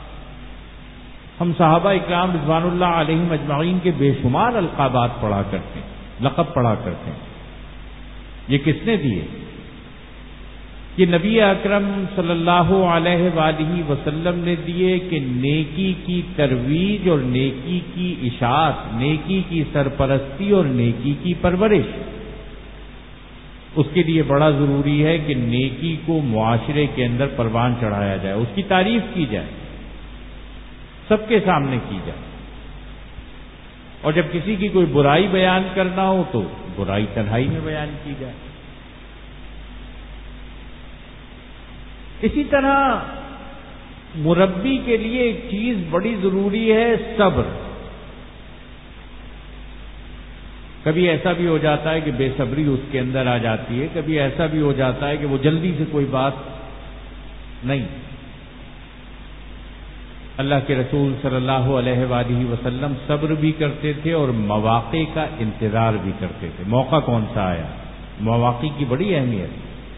ہم صحابہ اکرام رضوان اللہ علیہم اجمعین کے بے شمار القابات پڑھا کرتے ہیں، لقب پڑھا کرتے ہیں۔ یہ کس نے دیے؟ یہ نبی اکرم صلی اللہ علیہ وآلہ وسلم نے دیے کہ نیکی کی ترویج اور نیکی کی اشاعت، نیکی کی سرپرستی اور نیکی کی پرورش، اس کے لیے بڑا ضروری ہے کہ نیکی کو معاشرے کے اندر پروان چڑھایا جائے، اس کی تعریف کی جائے، سب کے سامنے کی جائے، اور جب کسی کی کوئی برائی بیان کرنا ہو تو برائی تنہائی میں بیان کی جائے۔ اسی طرح مربی کے لیے ایک چیز بڑی ضروری ہے، صبر۔ کبھی ایسا بھی ہو جاتا ہے کہ بے صبری اس کے اندر آ جاتی ہے، کبھی ایسا بھی ہو جاتا ہے کہ وہ جلدی سے کوئی بات نہیں۔ اللہ کے رسول صلی اللہ علیہ وآلہ وسلم صبر بھی کرتے تھے اور مواقع کا انتظار بھی کرتے تھے۔ موقع کون سا آیا، مواقع کی بڑی اہمیت،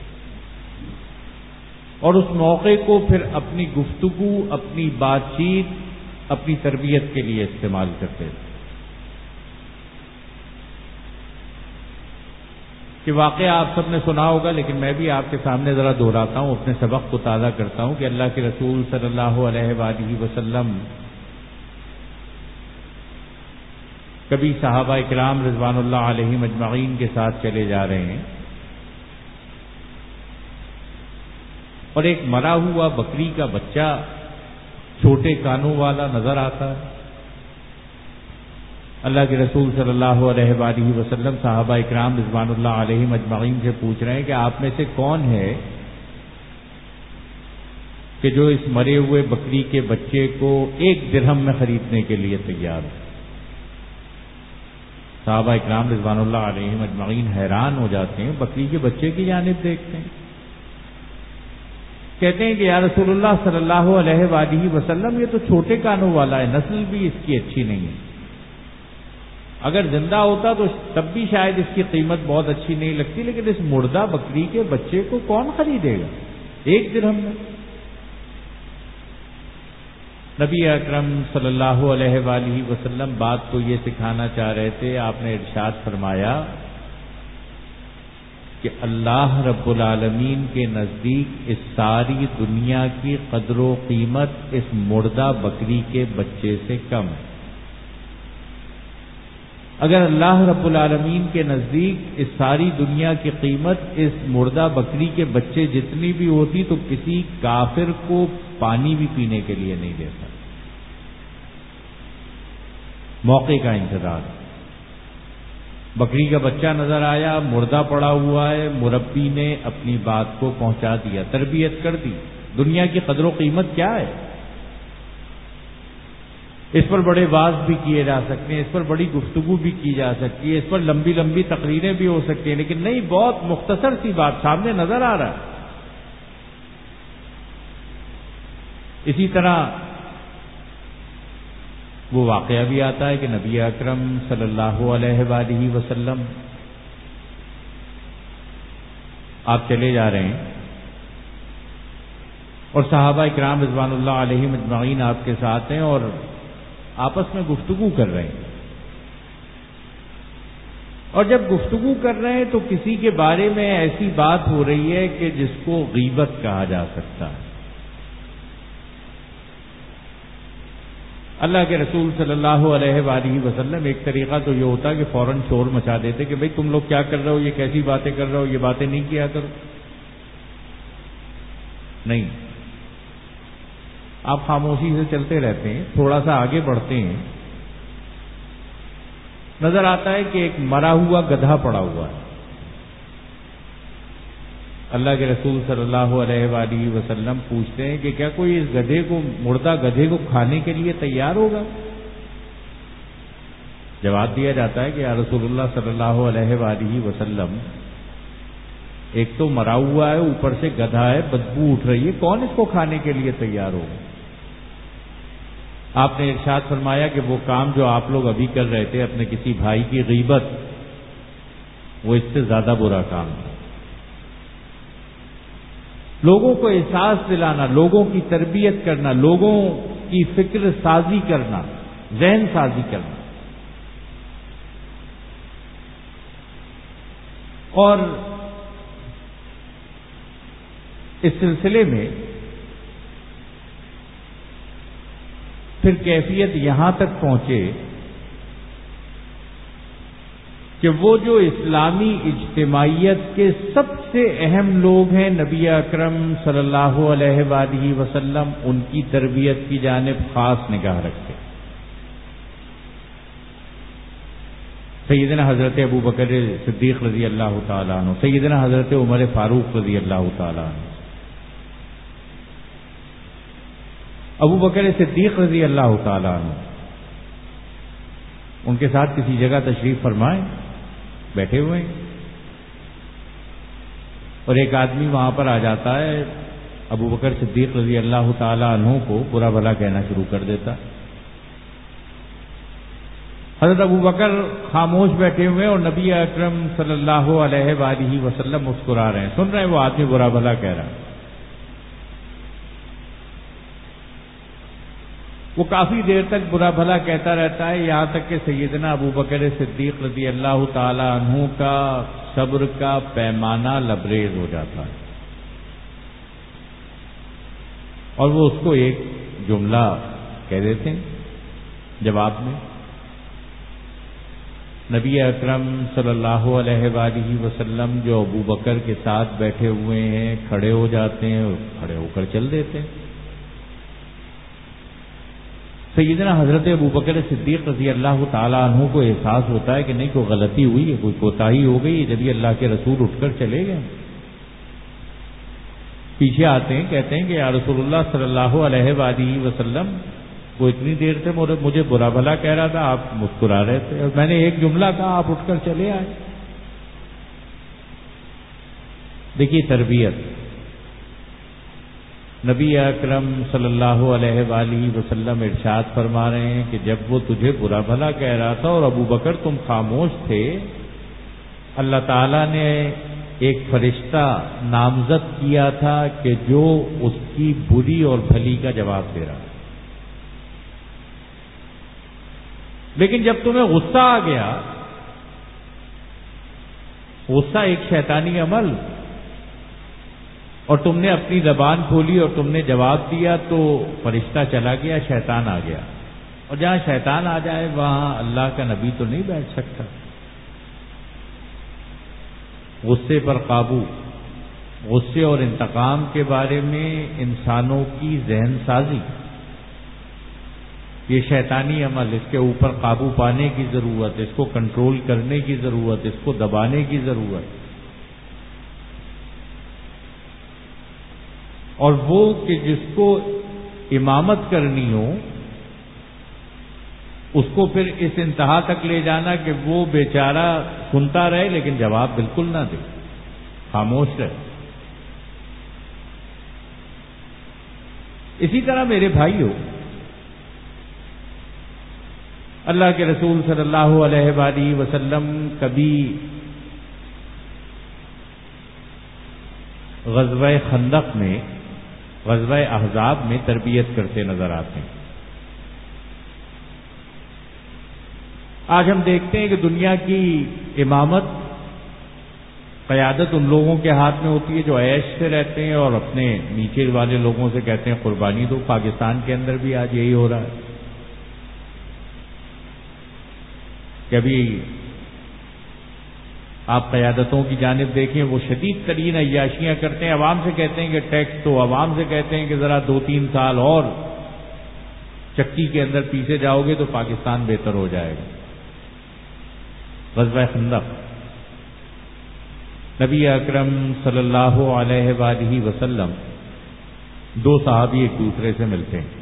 اور اس موقع کو پھر اپنی گفتگو، اپنی بات چیت، اپنی تربیت کے لیے استعمال کرتے تھے۔ کہ واقعہ آپ سب نے سنا ہوگا، لیکن میں بھی آپ کے سامنے ذرا دہراتا ہوں، اپنے سبق کو تازہ کرتا ہوں کہ اللہ کے رسول صلی اللہ علیہ وآلہ وسلم کبھی صحابہ اکرام رضوان اللہ علیہم اجمعین کے ساتھ چلے جا رہے ہیں، اور ایک مرا ہوا بکری کا بچہ چھوٹے کانوں والا نظر آتا ہے۔ اللہ کے رسول صلی اللہ علیہ وآلہ وسلم صحابہ اکرام رضوان اللہ علیہم اجمعین سے پوچھ رہے ہیں کہ آپ میں سے کون ہے کہ جو اس مرے ہوئے بکری کے بچے کو ایک درہم میں خریدنے کے لیے تیار ہو؟ صحابہ اکرام رضوان اللہ علیہم اجمعین حیران ہو جاتے ہیں، بکری کے بچے کی جانب دیکھتے ہیں، کہتے ہیں کہ یا رسول اللہ صلی اللہ علیہ وآلہ وسلم یہ تو چھوٹے کانوں والا ہے، نسل بھی اس کی اچھی نہیں ہے، اگر زندہ ہوتا تو تب بھی شاید اس کی قیمت بہت اچھی نہیں لگتی، لیکن اس مردہ بکری کے بچے کو کون خریدے گا ایک درہم میں؟ نبی اکرم صلی اللہ علیہ وآلہ وسلم بات تو یہ سکھانا چاہ رہے تھے، آپ نے ارشاد فرمایا کہ اللہ رب العالمین کے نزدیک اس ساری دنیا کی قدر و قیمت اس مردہ بکری کے بچے سے کم ہے۔ اگر اللہ رب العالمین کے نزدیک اس ساری دنیا کی قیمت اس مردہ بکری کے بچے جتنی بھی ہوتی تو کسی کافر کو پانی بھی پینے کے لیے نہیں دیتا۔ موقع کا انتظار، بکری کا بچہ نظر آیا، مردہ پڑا ہوا ہے، مربی نے اپنی بات کو پہنچا دیا، تربیت کر دی۔ دنیا کی قدر و قیمت کیا ہے؟ اس پر بڑے واعظ بھی کیے جا سکتے ہیں، اس پر بڑی گفتگو بھی کی جا سکتی ہے، اس پر لمبی لمبی تقریریں بھی ہو سکتی ہیں، لیکن نہیں، بہت مختصر سی بات سامنے نظر آ رہا ہے۔ اسی طرح وہ واقعہ بھی آتا ہے کہ نبی اکرم صلی اللہ علیہ وآلہ وسلم آپ چلے جا رہے ہیں اور صحابہ اکرام رضوان اللہ علیہم اجمعین آپ کے ساتھ ہیں اور آپس میں گفتگو کر رہے ہیں، اور جب گفتگو کر رہے ہیں تو کسی کے بارے میں ایسی بات ہو رہی ہے کہ جس کو غیبت کہا جا سکتا ہے۔ اللہ کے رسول صلی اللہ علیہ وآلہ وسلم ایک طریقہ تو یہ ہوتا کہ فوراً شور مچا دیتے کہ بھئی تم لوگ کیا کر رہے ہو، یہ کیسی باتیں کر رہے ہو، یہ باتیں نہیں کیا کرو. نہیں، آپ خاموشی سے چلتے رہتے ہیں، تھوڑا سا آگے بڑھتے ہیں، نظر آتا ہے کہ ایک مرا ہوا گدھا پڑا ہوا ہے. اللہ کے رسول صلی اللہ علیہ وآلہ وسلم پوچھتے ہیں کہ کیا کوئی اس گدھے کو، مردہ گدھے کو کھانے کے لیے تیار ہوگا؟ جواب دیا جاتا ہے کہ یا رسول اللہ صلی اللہ علیہ وآلہ وسلم، ایک تو مرا ہوا ہے، اوپر سے گدھا ہے، بدبو اٹھ رہی ہے، کون اس کو کھانے کے لیے تیار ہوگا؟ آپ نے ارشاد فرمایا کہ وہ کام جو آپ لوگ ابھی کر رہے تھے، اپنے کسی بھائی کی غیبت، وہ اس سے زیادہ برا کام ہے. لوگوں کو احساس دلانا، لوگوں کی تربیت کرنا، لوگوں کی فکر سازی کرنا، ذہن سازی کرنا. اور اس سلسلے میں پھر کیفیت یہاں تک پہنچے کہ وہ جو اسلامی اجتماعیت کے سب سے اہم لوگ ہیں، نبی اکرم صلی اللہ علیہ وآلہ وسلم، ان کی تربیت کی جانب خاص نگاہ رکھتے. سیدنا حضرت ابو بکر صدیق رضی اللہ تعالیٰ عنہ، سیدنا حضرت عمر فاروق رضی اللہ تعالیٰ عنہ، ابو بکر صدیق رضی اللہ تعالیٰ عنہ، ان کے ساتھ کسی جگہ تشریف فرمائیں، بیٹھے ہوئے ہیں، اور ایک آدمی وہاں پر آ جاتا ہے، ابو بکر صدیق رضی اللہ تعالیٰ عنہ کو برا بھلا کہنا شروع کر دیتا. حضرت ابو بکر خاموش بیٹھے ہوئے اور نبی اکرم صلی اللہ علیہ وآلہ وسلم مسکرا رہے ہیں، سن رہے ہیں وہ آدمی برا بھلا کہہ رہا ہے. وہ کافی دیر تک برا بھلا کہتا رہتا ہے، یہاں تک کہ سیدنا ابو بکر صدیق رضی اللہ تعالی عنہ کا صبر کا پیمانہ لبریز ہو جاتا ہے، اور وہ اس کو ایک جملہ کہہ دیتے ہیں جواب میں. نبی اکرم صلی اللہ علیہ وآلہ وسلم جو ابو بکر کے ساتھ بیٹھے ہوئے ہیں کھڑے ہو جاتے ہیں اور کھڑے ہو کر چل دیتے ہیں. سیدنا حضرت ابو بکر صدیق رضی اللہ تعالیٰ عنہ کو احساس ہوتا ہے کہ نہیں، کوئی غلطی ہوئی ہے، کوئی کوتاہی ہو گئی ہے، جب یہ اللہ کے رسول اٹھ کر چلے گئے. پیچھے آتے ہیں، کہتے ہیں کہ یا رسول اللہ صلی اللہ علیہ وآلہ وسلم، وہ اتنی دیر سے مجھے برا بھلا کہہ رہا تھا، آپ مسکرا رہے تھے، اور میں نے ایک جملہ کہا، آپ اٹھ کر چلے آئے. دیکھیے تربیت. نبی اکرم صلی اللہ علیہ وآلہ وسلم ارشاد فرما رہے ہیں کہ جب وہ تجھے برا بھلا کہہ رہا تھا اور ابو بکر تم خاموش تھے، اللہ تعالیٰ نے ایک فرشتہ نامزد کیا تھا کہ جو اس کی بری اور بھلی کا جواب دے رہا. لیکن جب تمہیں غصہ آ گیا، غصہ ایک شیطانی عمل، اور تم نے اپنی زبان کھولی اور تم نے جواب دیا، تو فرشتہ چلا گیا، شیطان آ گیا. اور جہاں شیطان آ جائے وہاں اللہ کا نبی تو نہیں بیٹھ سکتا. غصے پر قابو، غصے اور انتقام کے بارے میں انسانوں کی ذہن سازی، یہ شیطانی عمل، اس کے اوپر قابو پانے کی ضرورت، اس کو کنٹرول کرنے کی ضرورت، اس کو دبانے کی ضرورت. اور وہ کہ جس کو امامت کرنی ہو، اس کو پھر اس انتہا تک لے جانا کہ وہ بیچارہ سنتا رہے لیکن جواب بالکل نہ دے، خاموش رہے. اسی طرح میرے بھائیو، اللہ کے رسول صلی اللہ علیہ وآلہ وسلم کبھی غزوہ خندق میں، غزوہ احزاب میں تربیت کرتے نظر آتے ہیں. آج ہم دیکھتے ہیں کہ دنیا کی امامت، قیادت ان لوگوں کے ہاتھ میں ہوتی ہے جو عیش سے رہتے ہیں اور اپنے نیچے والے لوگوں سے کہتے ہیں قربانی دو. پاکستان کے اندر بھی آج یہی ہو رہا ہے. کہ ابھی آپ قیادتوں کی جانب دیکھیں، وہ شدید ترین عیاشیاں کرتے ہیں، عوام سے کہتے ہیں کہ ٹیکس تو، عوام سے کہتے ہیں کہ ذرا دو تین سال اور چکی کے اندر پیچھے جاؤ گے تو پاکستان بہتر ہو جائے گا۔ غزوہ خندق، نبی اکرم صلی اللہ علیہ وآلہ وسلم دو صحابی ایک دوسرے سے ملتے ہیں،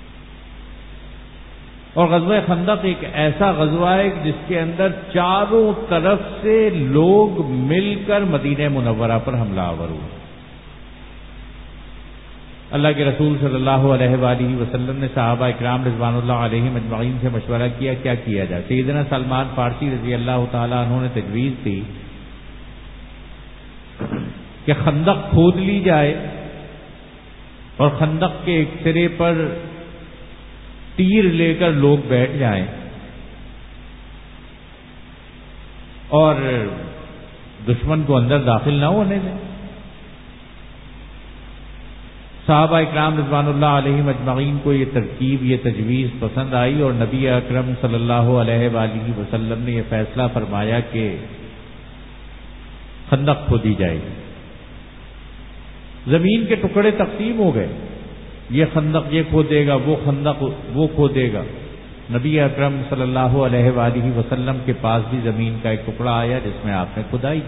اور غزوہ خندق ایک ایسا غزوہ ہے جس کے اندر چاروں طرف سے لوگ مل کر مدینہ منورہ پر حملہ آور ہوئے۔ اللہ کے رسول صلی اللہ علیہ وآلہ وسلم نے صحابہ اکرام رضوان اللہ علیہم اجمعین سے مشورہ کیا کیا کیا جائے۔ سیدنا سلمان فارسی رضی اللہ تعالیٰ عنہ نے تجویز دی کہ خندق کھود لی جائے اور خندق کے ایک سرے پر تیر لے کر لوگ بیٹھ جائیں اور دشمن کو اندر داخل نہ ہونے دیں۔ صحابہ اکرام رضوان اللہ علیہم اجمعین کو یہ ترکیب، یہ تجویز پسند آئی، اور نبی اکرم صلی اللہ علیہ وآلہ وسلم نے یہ فیصلہ فرمایا کہ خندق کھودی جائے گی۔ زمین کے ٹکڑے تقسیم ہو گئے، یہ خندق یہ کھودے گا، وہ خندق وہ کھودے گا۔ نبی اکرم صلی اللہ علیہ وآلہ وسلم کے پاس بھی زمین کا ایک ٹکڑا آیا جس میں آپ نے کھدائی۔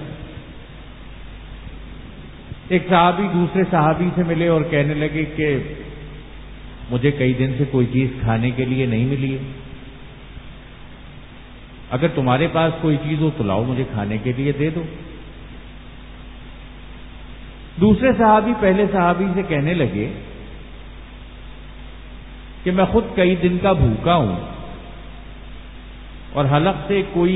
ایک صحابی دوسرے صحابی سے ملے اور کہنے لگے کہ مجھے کئی دن سے کوئی چیز کھانے کے لیے نہیں ملی ہے، اگر تمہارے پاس کوئی چیز ہو تو لاؤ، مجھے کھانے کے لیے دے دو۔ دوسرے صحابی پہلے صحابی سے کہنے لگے کہ میں خود کئی دن کا بھوکا ہوں اور حلق سے کوئی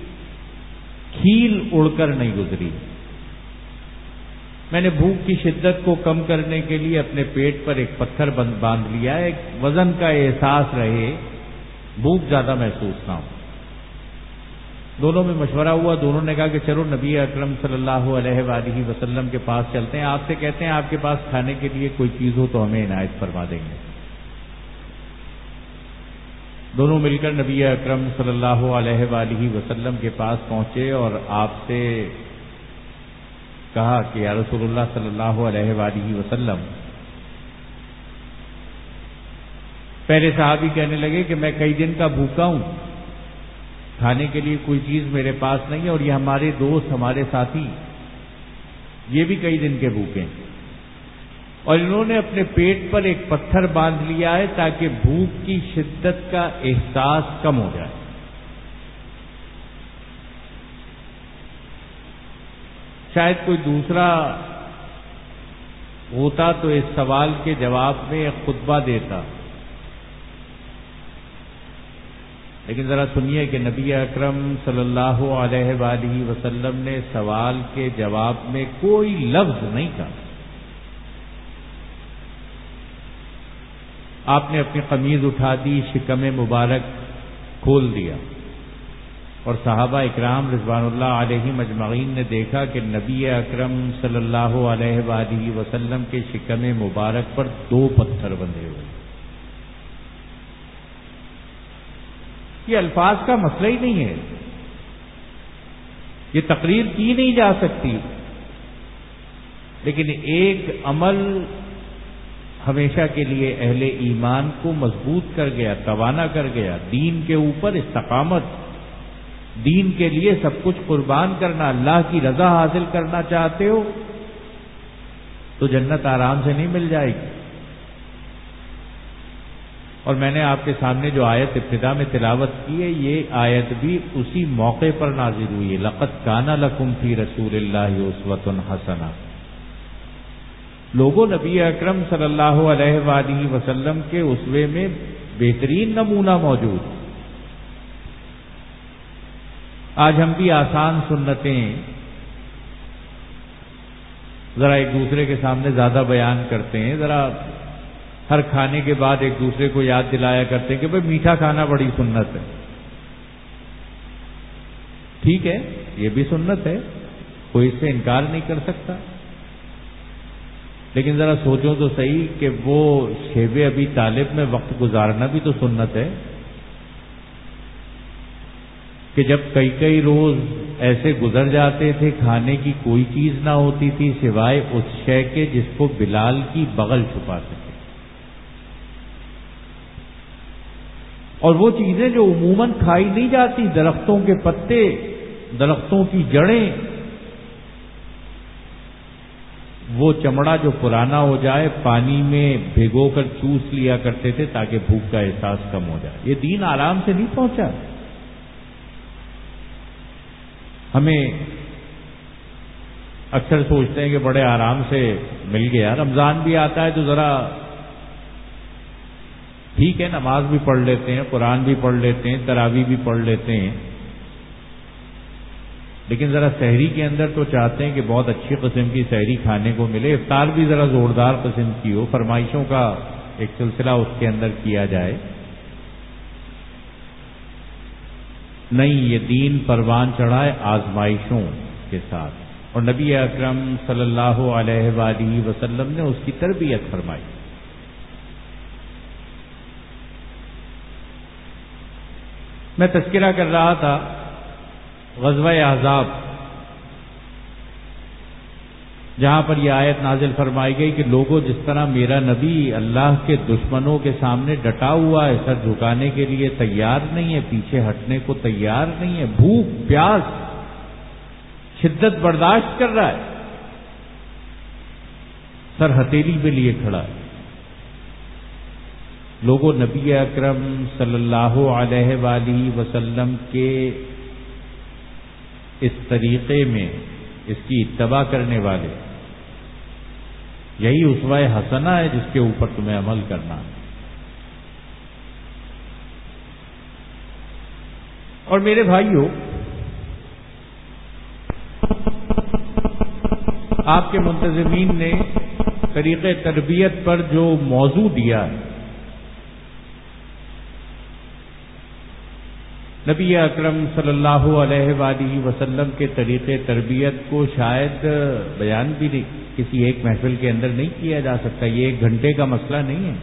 کھیل اڑ کر نہیں گزری، میں نے بھوک کی شدت کو کم کرنے کے لیے اپنے پیٹ پر ایک پتھر باندھ لیا ہے، ایک وزن کا احساس رہے، بھوک زیادہ محسوس نہ ہو۔ دونوں میں مشورہ ہوا، دونوں نے کہا کہ چلو نبی اکرم صلی اللہ علیہ وآلہ وسلم کے پاس چلتے ہیں، آپ سے کہتے ہیں آپ کے پاس کھانے کے لیے کوئی چیز ہو تو ہمیں عنایت فرما دیں گے۔ دونوں مل کر نبی اکرم صلی اللہ علیہ وآلہ وسلم کے پاس پہنچے اور آپ سے کہا کہ یا رسول اللہ صلی اللہ علیہ وآلہ وسلم، پہلے صحابی کہنے لگے کہ میں کئی دن کا بھوکا ہوں، کھانے کے لیے کوئی چیز میرے پاس نہیں ہے، اور یہ ہمارے دوست ہمارے ساتھی یہ بھی کئی دن کے بھوکے ہیں، اور انہوں نے اپنے پیٹ پر ایک پتھر باندھ لیا ہے تاکہ بھوک کی شدت کا احساس کم ہو جائے۔ شاید کوئی دوسرا ہوتا تو اس سوال کے جواب میں ایک خطبہ دیتا، لیکن ذرا سنیے کہ نبی اکرم صلی اللہ علیہ وآلہ وسلم نے سوال کے جواب میں کوئی لفظ نہیں کہا۔ آپ نے اپنی قمیض اٹھا دی، شکم مبارک کھول دیا، اور صحابہ اکرام رضوان اللہ علیہم اجمعین نے دیکھا کہ نبی اکرم صلی اللہ علیہ وآلہ وسلم کے شکم مبارک پر دو پتھر بندھے ہوئے۔ یہ الفاظ کا مسئلہ ہی نہیں ہے، یہ تقریر کی نہیں جا سکتی، لیکن ایک عمل ہمیشہ کے لیے اہل ایمان کو مضبوط کر گیا، توانا کر گیا۔ دین کے اوپر استقامت، دین کے لیے سب کچھ قربان کرنا، اللہ کی رضا حاصل کرنا چاہتے ہو تو جنت آرام سے نہیں مل جائے گی۔ اور میں نے آپ کے سامنے جو آیت ابتدا میں تلاوت کی ہے، یہ آیت بھی اسی موقع پر نازل ہوئی ہے۔ لقد کان لکم فی رسول اللہ اسوۃ حسنہ۔ لوگوں، نبی اکرم صلی اللہ علیہ وآلہ وسلم کے اسوے میں بہترین نمونہ موجود۔ آج ہم بھی آسان سنتیں ذرا ایک دوسرے کے سامنے زیادہ بیان کرتے ہیں، ذرا ہر کھانے کے بعد ایک دوسرے کو یاد دلایا کرتے ہیں کہ بھئی میٹھا کھانا بڑی سنت ہے۔ ٹھیک ہے، یہ بھی سنت ہے، کوئی اس سے انکار نہیں کر سکتا، لیکن ذرا سوچو تو صحیح کہ وہ شیب ابی طالب میں وقت گزارنا بھی تو سنت ہے، کہ جب کئی کئی روز ایسے گزر جاتے تھے کھانے کی کوئی چیز نہ ہوتی تھی سوائے اس شے کے جس کو بلال کی بغل چھپاتے تھے، اور وہ چیزیں جو عموماً کھائی نہیں جاتی، درختوں کے پتے، درختوں کی جڑیں، وہ چمڑا جو پرانا ہو جائے پانی میں بھگو کر چوس لیا کرتے تھے تاکہ بھوک کا احساس کم ہو جائے۔ یہ دین آرام سے نہیں پہنچا۔ ہمیں اکثر سوچتے ہیں کہ بڑے آرام سے مل گیا، رمضان بھی آتا ہے تو ذرا ٹھیک ہے، نماز بھی پڑھ لیتے ہیں، قرآن بھی پڑھ لیتے ہیں، تراویح بھی پڑھ لیتے ہیں، لیکن ذرا سحری کے اندر تو چاہتے ہیں کہ بہت اچھی قسم کی سحری کھانے کو ملے، افطار بھی ذرا زوردار قسم کی ہو، فرمائشوں کا ایک سلسلہ اس کے اندر کیا جائے۔ نہیں، یہ دین پروان چڑھا ہے آزمائشوں کے ساتھ، اور نبی اکرم صلی اللہ علیہ وآلہ وسلم نے اس کی تربیت فرمائی۔ میں تذکرہ کر رہا تھا غزوہ احزاب، جہاں پر یہ آیت نازل فرمائی گئی کہ لوگوں، جس طرح میرا نبی اللہ کے دشمنوں کے سامنے ڈٹا ہوا ہے، سر جھکانے کے لیے تیار نہیں ہے، پیچھے ہٹنے کو تیار نہیں ہے، بھوک پیاس شدت برداشت کر رہا ہے، سر ہتھیلی پہ لیے کھڑا ہے، لوگوں نبی اکرم صلی اللہ علیہ وآلہ وسلم کے اس طریقے میں اس کی اتباع کرنے والے، یہی اسوہ حسنہ ہے جس کے اوپر تمہیں عمل کرنا ہے۔ اور میرے بھائیوں، آپ کے منتظمین نے طریقے تربیت پر جو موضوع دیا ہے، نبی اکرم صلی اللہ علیہ وآلہ وسلم کے طریقے تربیت کو شاید بیان بھی نہیں کسی ایک محفل کے اندر نہیں کیا جا سکتا، یہ ایک گھنٹے کا مسئلہ نہیں ہے،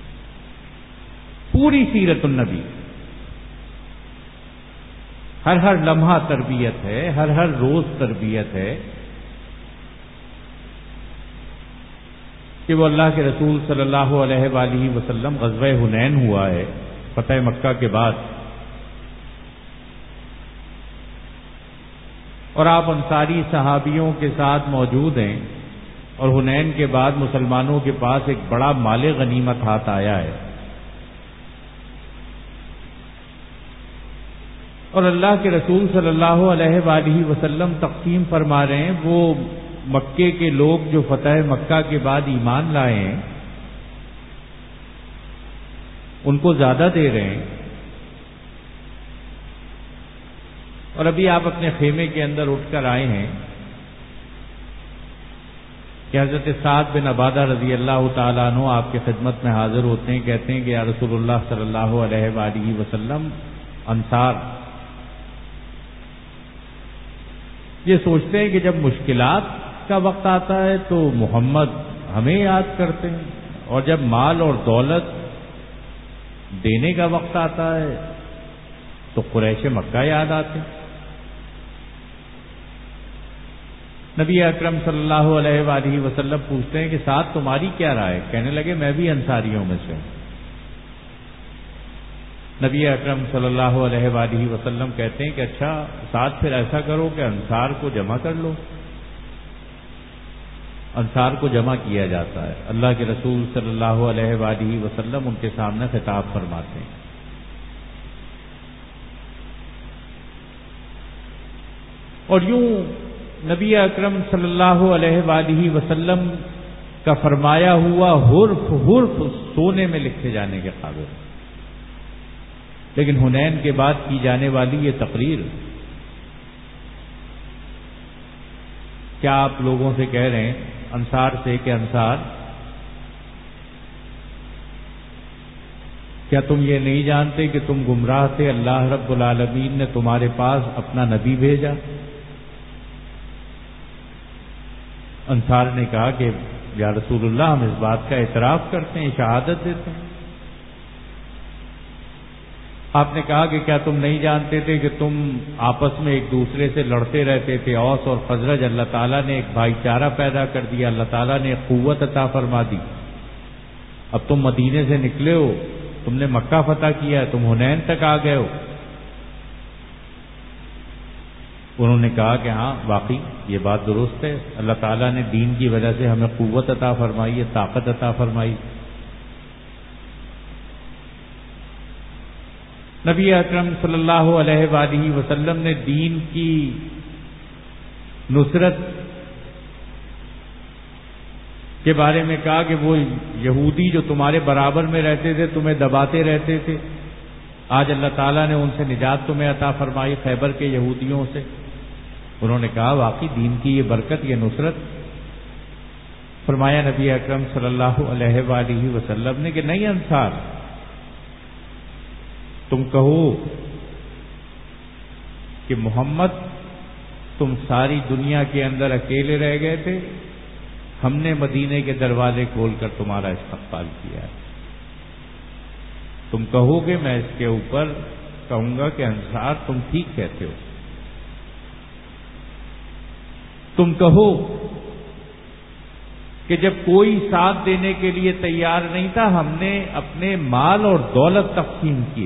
پوری سیرت النبی، ہر ہر لمحہ تربیت ہے، ہر ہر روز تربیت ہے، کہ وہ اللہ کے رسول صلی اللہ علیہ وآلہ وسلم غزوہ حنین ہوا ہے فتح مکہ کے بعد، اور آپ انصاری صحابیوں کے ساتھ موجود ہیں، اور حنین کے بعد مسلمانوں کے پاس ایک بڑا مال غنیمت ہاتھ آیا ہے، اور اللہ کے رسول صلی اللہ علیہ وآلہ وسلم تقسیم فرما رہے ہیں، وہ مکے کے لوگ جو فتح مکہ کے بعد ایمان لائے ہیں ان کو زیادہ دے رہے ہیں، اور ابھی آپ اپنے خیمے کے اندر اٹھ کر آئے ہیں کہ حضرت سعد بن عبادہ رضی اللہ تعالیٰ عنہ آپ کی خدمت میں حاضر ہوتے ہیں، کہتے ہیں کہ یا رسول اللہ صلی اللہ علیہ وآلہ وسلم، انصار یہ سوچتے ہیں کہ جب مشکلات کا وقت آتا ہے تو محمد ہمیں یاد کرتے ہیں، اور جب مال اور دولت دینے کا وقت آتا ہے تو قریش مکہ یاد آتے ہیں۔ نبی اکرم صلی اللہ علیہ وآلہ وسلم پوچھتے ہیں کہ ساتھ تمہاری کیا رائے؟ کہنے لگے میں بھی انصاریوں میں سے ہوں۔ نبی اکرم صلی اللہ علیہ وآلہ وسلم کہتے ہیں کہ اچھا ساتھ پھر ایسا کرو کہ انصار کو جمع کر لو۔ انصار کو جمع کیا جاتا ہے، اللہ کے رسول صلی اللہ علیہ وآلہ وسلم ان کے سامنے خطاب فرماتے ہیں، اور یوں نبی اکرم صلی اللہ علیہ وآلہ وسلم کا فرمایا ہوا حرف حرف سونے میں لکھے جانے کے قابل، لیکن حنین کے بعد کی جانے والی یہ تقریر، کیا آپ لوگوں سے کہہ رہے ہیں انصار سے کہ انصار کیا تم یہ نہیں جانتے کہ تم گمراہ تھے، اللہ رب العالمین نے تمہارے پاس اپنا نبی بھیجا؟ انصار نے کہا کہ یا رسول اللہ ہم اس بات کا اعتراف کرتے ہیں، شہادت دیتے ہیں۔ آپ نے کہا کہ کیا تم نہیں جانتے تھے کہ تم آپس میں ایک دوسرے سے لڑتے رہتے تھے؟ اوس اور خزرج، اللہ تعالیٰ نے ایک بھائی چارہ پیدا کر دیا، اللہ تعالیٰ نے ایک قوت عطا فرما دی۔ اب تم مدینے سے نکلے ہو، تم نے مکہ فتح کیا ہے، تم حنین تک آ گئے ہو۔ انہوں نے کہا کہ ہاں واقعی یہ بات درست ہے، اللہ تعالیٰ نے دین کی وجہ سے ہمیں قوت عطا فرمائی ہے، طاقت عطا فرمائی۔ نبی اکرم صلی اللہ علیہ وآلہ وسلم نے دین کی نصرت کے بارے میں کہا کہ وہ یہودی جو تمہارے برابر میں رہتے تھے، تمہیں دباتے رہتے تھے، آج اللہ تعالیٰ نے ان سے نجات تمہیں عطا فرمائی، خیبر کے یہودیوں سے۔ انہوں نے کہا واقعی دین کی یہ برکت، یہ نصرت۔ فرمایا نبی اکرم صلی اللہ علیہ وآلہ وسلم نے کہ نہیں انصار، تم کہو کہ محمد تم ساری دنیا کے اندر اکیلے رہ گئے تھے، ہم نے مدینے کے دروازے کھول کر تمہارا استقبال کیا ہے۔ تم کہو گے، میں اس کے اوپر کہوں گا کہ انصار تم ٹھیک کہتے ہو۔ تم کہو کہ جب کوئی ساتھ دینے کے لیے تیار نہیں تھا، ہم نے اپنے مال اور دولت تقسیم کیے۔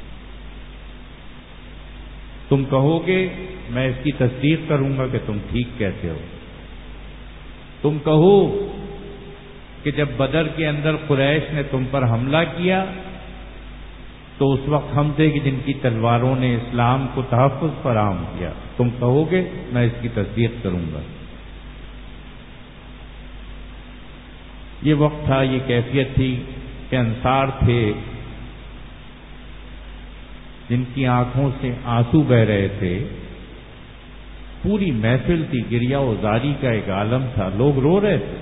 تم کہو گے، میں اس کی تصدیق کروں گا کہ تم ٹھیک کہتے ہو۔ تم کہو کہ جب بدر کے اندر قریش نے تم پر حملہ کیا تو اس وقت ہم تھے کہ جن کی تلواروں نے اسلام کو تحفظ فراہم کیا۔ تم کہو گے، میں اس کی تصدیق کروں گا۔ یہ وقت تھا، یہ کیفیت تھی کہ انصار تھے جن کی آنکھوں سے آنسو بہ رہے تھے، پوری محفل تھی، گریہ و زاری کا ایک عالم تھا، لوگ رو رہے تھے۔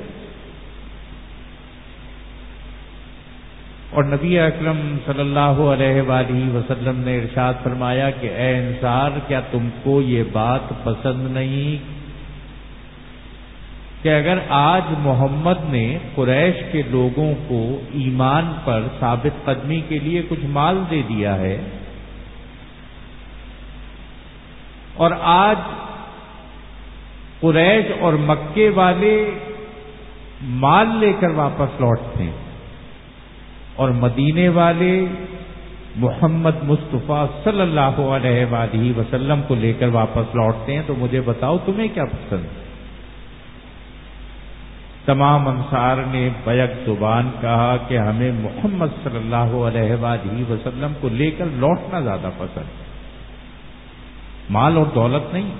اور نبی اکرم صلی اللہ علیہ وآلہ وسلم نے ارشاد فرمایا کہ اے انصار، کیا تم کو یہ بات پسند نہیں کہ اگر آج محمد نے قریش کے لوگوں کو ایمان پر ثابت قدمی کے لیے کچھ مال دے دیا ہے، اور آج قریش اور مکے والے مال لے کر واپس لوٹتے ہیں اور مدینے والے محمد مصطفیٰ صلی اللہ علیہ وآلہ وسلم کو لے کر واپس لوٹتے ہیں، تو مجھے بتاؤ تمہیں کیا پسند ہے؟ تمام انصار نے بیک زبان کہا کہ ہمیں محمد صلی اللہ علیہ وآلہ وسلم کو لے کر لوٹنا زیادہ پسند ہے، مال اور دولت نہیں۔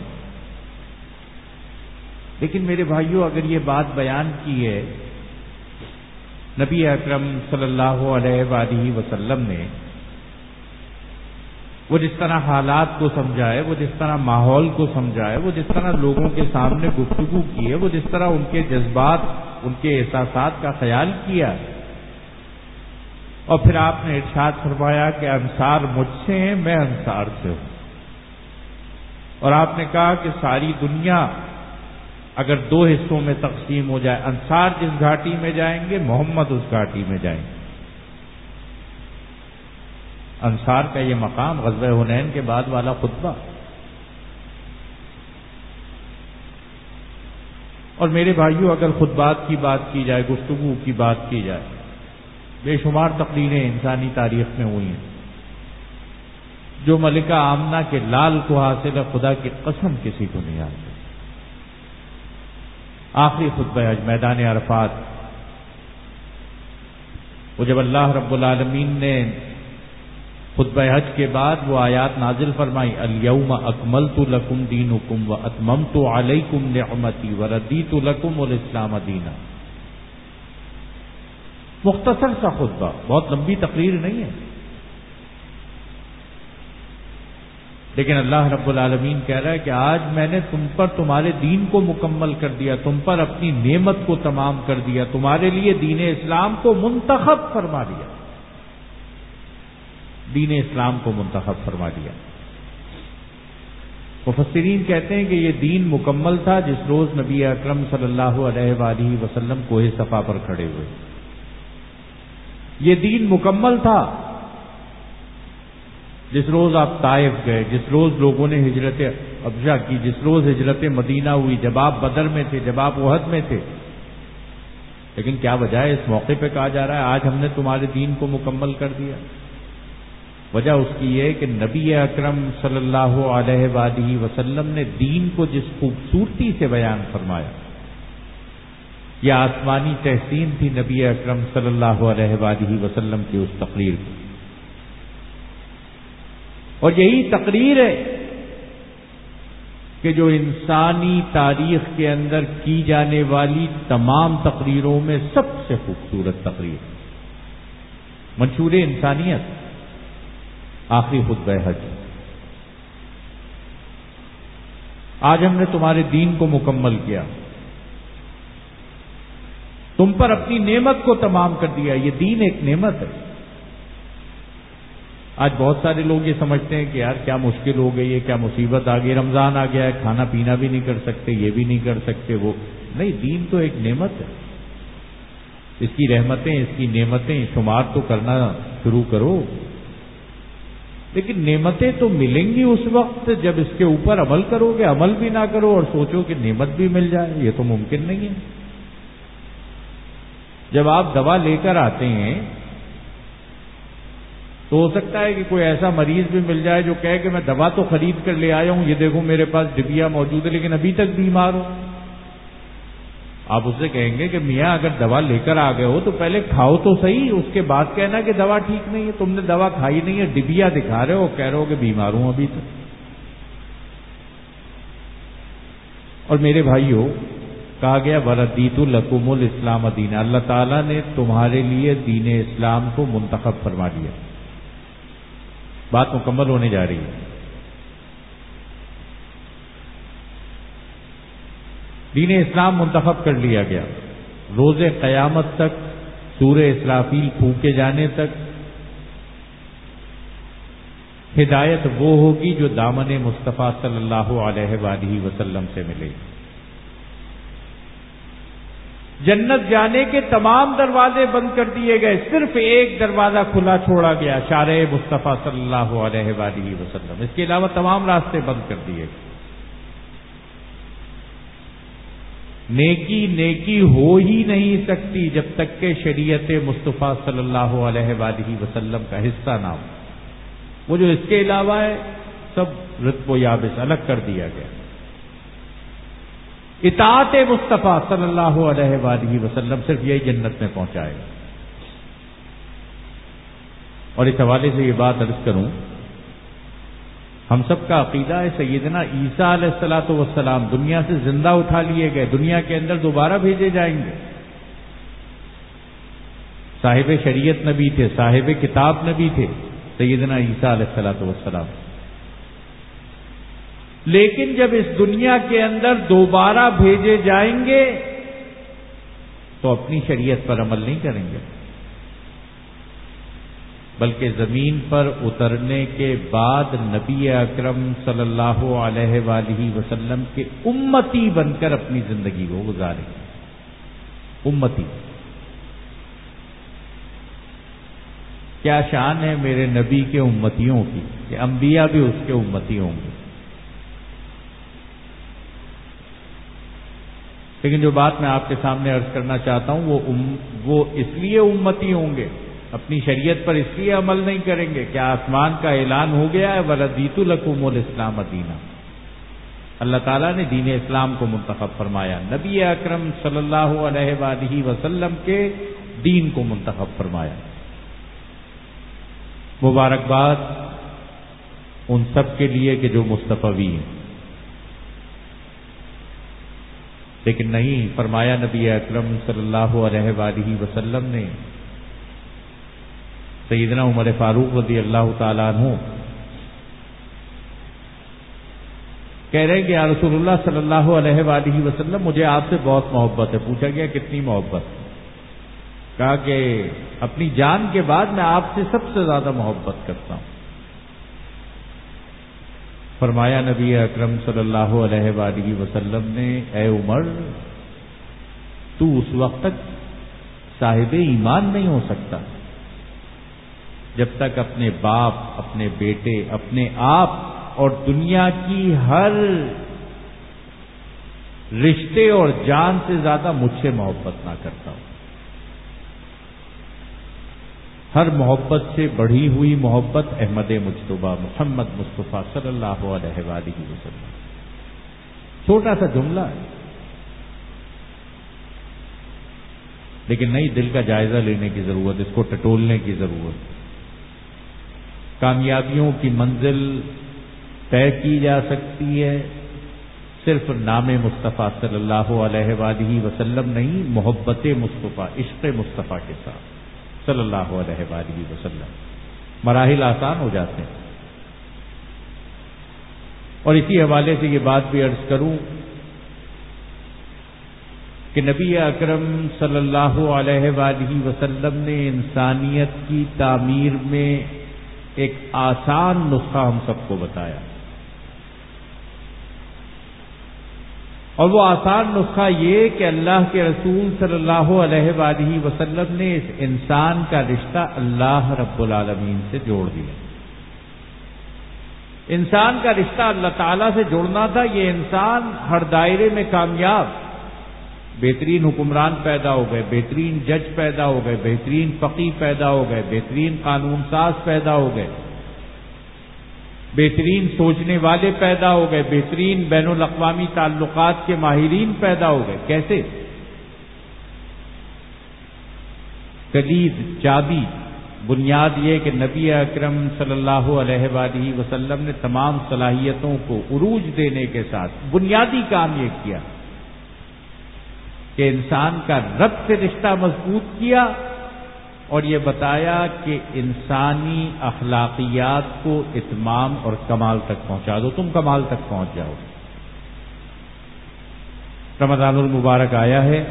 لیکن میرے بھائیوں، اگر یہ بات بیان کی ہے نبی اکرم صلی اللہ علیہ وآلہ وسلم نے، وہ جس طرح حالات کو سمجھائے، وہ جس طرح ماحول کو سمجھائے، وہ جس طرح لوگوں کے سامنے گفتگو کی ہے، وہ جس طرح ان کے جذبات، ان کے احساسات کا خیال کیا، اور پھر آپ نے ارشاد فرمایا کہ انصار مجھ سے ہیں، میں انصار سے ہوں۔ اور آپ نے کہا کہ ساری دنیا اگر دو حصوں میں تقسیم ہو جائے، انصار جس گھاٹی میں جائیں گے، محمد اس گھاٹی میں جائیں گے۔ انصار کا یہ مقام غزوہ حنین کے بعد والا خطبہ۔ اور میرے بھائیوں، اگر خطبات کی بات کی جائے، گفتگو کی بات کی جائے، بے شمار تقریریں انسانی تاریخ میں ہوئی ہیں۔ جو ملکہ آمنہ کے لال کو حاصل ہے، خدا کی قسم کسی کو نہیں حاصل۔ آخری خطبہ حج، میدان عرفات، وہ جب اللہ رب العالمین نے خطبہ حج کے بعد وہ آیات نازل فرمائی، الیوم اکملت لکم دینکم واتممت علیکم نعمتی وردیت لکم الاسلام دینا۔ مختصر سا خطبہ، بہت لمبی تقریر نہیں ہے، لیکن اللہ رب العالمین کہہ رہا ہے کہ آج میں نے تم پر تمہارے دین کو مکمل کر دیا، تم پر اپنی نعمت کو تمام کر دیا، تمہارے لیے دین اسلام کو منتخب فرما دیا، دین اسلام کو منتخب فرما دیا۔ مفسرین کہتے ہیں کہ یہ دین مکمل تھا جس روز نبی اکرم صلی اللہ علیہ وآلہ وسلم کوہ صفا پر کھڑے ہوئے۔ یہ دین مکمل تھا جس روز آپ طائف گئے، جس روز لوگوں نے ہجرت ابشا کی، جس روز ہجرت مدینہ ہوئی، جب آپ بدر میں تھے، جب آپ احد میں تھے، لیکن کیا وجہ ہے اس موقع پہ کہا جا رہا ہے آج ہم نے تمہارے دین کو مکمل کر دیا؟ وجہ اس کی یہ کہ نبی اکرم صلی اللہ علیہ وآلہ وسلم نے دین کو جس خوبصورتی سے بیان فرمایا، یہ آسمانی تحسین تھی نبی اکرم صلی اللہ علیہ وآلہ وسلم کی اس تقریر کی، اور یہی تقریر ہے کہ جو انسانی تاریخ کے اندر کی جانے والی تمام تقریروں میں سب سے خوبصورت تقریر، منشور انسانیت، آخری خطبہ حج۔ آج ہم نے تمہارے دین کو مکمل کیا، تم پر اپنی نعمت کو تمام کر دیا۔ یہ دین ایک نعمت ہے۔ آج بہت سارے لوگ یہ سمجھتے ہیں کہ یار کیا مشکل ہو گئی ہے، کیا مصیبت آ گئی، رمضان آ گیا ہے، کھانا پینا بھی نہیں کر سکتے، یہ بھی نہیں کر سکتے، وہ نہیں۔ دین تو ایک نعمت ہے، اس کی رحمتیں، اس کی نعمتیں شمار تو کرنا شروع کرو، لیکن نعمتیں تو ملیں گی اس وقت جب اس کے اوپر عمل کرو گے۔ عمل بھی نہ کرو اور سوچو کہ نعمت بھی مل جائے، یہ تو ممکن نہیں ہے۔ جب آپ دوا لے کر آتے ہیں تو ہو سکتا ہے کہ کوئی ایسا مریض بھی مل جائے جو کہے کہ میں دوا تو خرید کر لے آیا ہوں، یہ دیکھو میرے پاس ڈبیا موجود ہے، لیکن ابھی تک بیمار ہو۔ آپ اسے کہیں گے کہ میاں اگر دوا لے کر آ گئے ہو تو پہلے کھاؤ تو صحیح، اس کے بعد کہنا کہ دوا ٹھیک نہیں ہے۔ تم نے دوا کھائی نہیں ہے، ڈبیا دکھا رہے ہو، کہہ رہے ہو کہ بیمار ہوں ابھی تک۔ اور میرے بھائیوں، کہا گیا وَرَضِيتُ لَكُمُ الْإِسْلَامَ دِينًا، اللہ تعالیٰ نے تمہارے لیے دین اسلام کو منتخب فرما دیا۔ بات مکمل ہونے جا رہی ہے۔ دین اسلام منتخب کر لیا گیا، روز قیامت تک، سورہ اسرافیل پھونکے جانے تک ہدایت وہ ہوگی جو دامن مصطفیٰ صلی اللہ علیہ وآلہ وسلم سے ملے گی۔ جنت جانے کے تمام دروازے بند کر دیے گئے، صرف ایک دروازہ کھلا چھوڑا گیا، شارع مصطفیٰ صلی اللہ علیہ وآلہ وسلم، اس کے علاوہ تمام راستے بند کر دیے گئے۔ نیکی نیکی ہو ہی نہیں سکتی جب تک کہ شریعت مصطفیٰ صلی اللہ علیہ وآلہ وسلم کا حصہ نہ ہو۔ وہ جو اس کے علاوہ ہے سب رتب و یابس الگ کر دیا گیا۔ اطاعت مصطفیٰ صلی اللہ علیہ وآلہ وسلم صرف یہی جنت میں پہنچائے گا۔ اور اس حوالے سے یہ بات عرض کروں، ہم سب کا عقیدہ ہے سیدنا عیسیٰ علیہ الصلوۃ والسلام دنیا سے زندہ اٹھا لیے گئے، دنیا کے اندر دوبارہ بھیجے جائیں گے۔ صاحب شریعت نبی تھے، صاحب کتاب نبی تھے سیدنا عیسیٰ علیہ الصلوۃ والسلام، لیکن جب اس دنیا کے اندر دوبارہ بھیجے جائیں گے تو اپنی شریعت پر عمل نہیں کریں گے، بلکہ زمین پر اترنے کے بعد نبی اکرم صلی اللہ علیہ وآلہ وسلم کے امتی بن کر اپنی زندگی کو گزاریں گے۔ امتی، کیا شان ہے میرے نبی کے امتیوں کی کہ انبیاء بھی اس کے امتی ہوں گے۔ لیکن جو بات میں آپ کے سامنے عرض کرنا چاہتا ہوں وہ ام وہ اس لیے امتی ہوں گے، اپنی شریعت پر اس لیے عمل نہیں کریں گے کہ آسمان کا اعلان ہو گیا ہے وَرَضِيتُ لَكُمُ الْإِسْلَامَ دِينًا، اللہ تعالیٰ نے دین اسلام کو منتخب فرمایا، نبی اکرم صلی اللہ علیہ وآلہ وسلم کے دین کو منتخب فرمایا۔ مبارکباد ان سب کے لیے کہ جو مصطفی ہیں، لیکن نہیں، فرمایا نبی اکرم صلی اللہ علیہ وآلہ وسلم نے، سیدنا عمر فاروق رضی اللہ تعالیٰ عنہ کہہ رہے ہیں کہ یا رسول اللہ صلی اللہ علیہ وآلہ وسلم مجھے آپ سے بہت محبت ہے۔ پوچھا گیا کتنی محبت؟ کہا کہ اپنی جان کے بعد میں آپ سے سب سے زیادہ محبت کرتا ہوں۔ فرمایا نبی اکرم صلی اللہ علیہ وآلہ وسلم نے، اے عمر تو اس وقت تک صاحب ایمان نہیں ہو سکتا جب تک اپنے باپ، اپنے بیٹے، اپنے آپ اور دنیا کی ہر رشتے اور جان سے زیادہ مجھ سے محبت نہ کرتا ہوں. ہر محبت سے بڑھی ہوئی محبت احمد مجتبیٰ محمد مصطفیٰ صلی اللہ علیہ وآلہ وسلم. چھوٹا سا جملہ ہے لیکن نہیں، دل کا جائزہ لینے کی ضرورت، اس کو ٹٹولنے کی ضرورت. کامیابیوں کی منزل طے کی جا سکتی ہے صرف نام مصطفیٰ صلی اللہ علیہ وآلہ وسلم نہیں، محبت مصطفیٰ، عشق مصطفیٰ کے ساتھ صلی اللہ علیہ وآلہ وسلم. مراحل آسان ہو جاتے ہیں. اور اسی حوالے سے یہ بات بھی عرض کروں کہ نبی اکرم صلی اللہ علیہ وآلہ وسلم نے انسانیت کی تعمیر میں ایک آسان نسخہ ہم سب کو بتایا، اور وہ آسان نسخہ یہ کہ اللہ کے رسول صلی اللہ علیہ وآلہ وسلم نے اس انسان کا رشتہ اللہ رب العالمین سے جوڑ دیا. انسان کا رشتہ اللہ تعالیٰ سے جوڑنا تھا. یہ انسان ہر دائرے میں کامیاب، بہترین حکمران پیدا ہو گئے، بہترین جج پیدا ہو گئے، بہترین فقیہ پیدا ہو گئے، بہترین قانون ساز پیدا ہو گئے، بہترین سوچنے والے پیدا ہو گئے، بہترین بین الاقوامی تعلقات کے ماہرین پیدا ہو گئے. کیسے؟ کلید، چابی، بنیاد یہ کہ نبی اکرم صلی اللہ علیہ وآلہ وسلم نے تمام صلاحیتوں کو عروج دینے کے ساتھ بنیادی کام یہ کیا کہ انسان کا رب سے رشتہ مضبوط کیا، اور یہ بتایا کہ انسانی اخلاقیات کو اتمام اور کمال تک پہنچا دو، تم کمال تک پہنچ جاؤ. رمضان المبارک آیا ہے،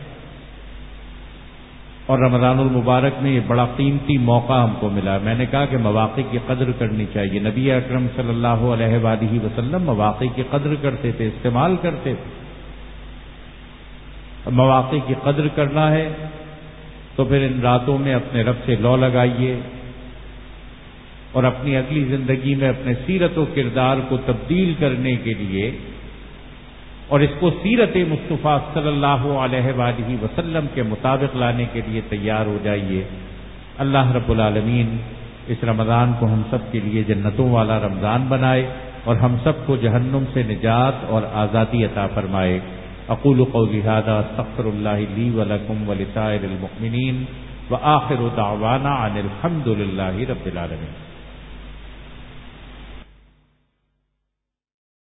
اور رمضان المبارک میں یہ بڑا قیمتی موقع ہم کو ملا. میں نے کہا کہ مواقع کی قدر کرنی چاہیے. نبی اکرم صلی اللہ علیہ وآلہ وسلم مواقع کی قدر کرتے تھے، استعمال کرتے تھے. مواقع کی قدر کرنا ہے تو پھر ان راتوں میں اپنے رب سے لو لگائیے، اور اپنی اگلی زندگی میں اپنے سیرت و کردار کو تبدیل کرنے کے لیے اور اس کو سیرت مصطفیٰ صلی اللہ علیہ وآلہ وسلم کے مطابق لانے کے لیے تیار ہو جائیے. اللہ رب العالمین اس رمضان کو ہم سب کے لیے جنتوں والا رمضان بنائے، اور ہم سب کو جہنم سے نجات اور آزادی عطا فرمائے. اقول قولی ھذا استغفر اللہ لی ولکم ولسائر المؤمنین وآخر دعوانا ان الحمد للہ رب العالمین.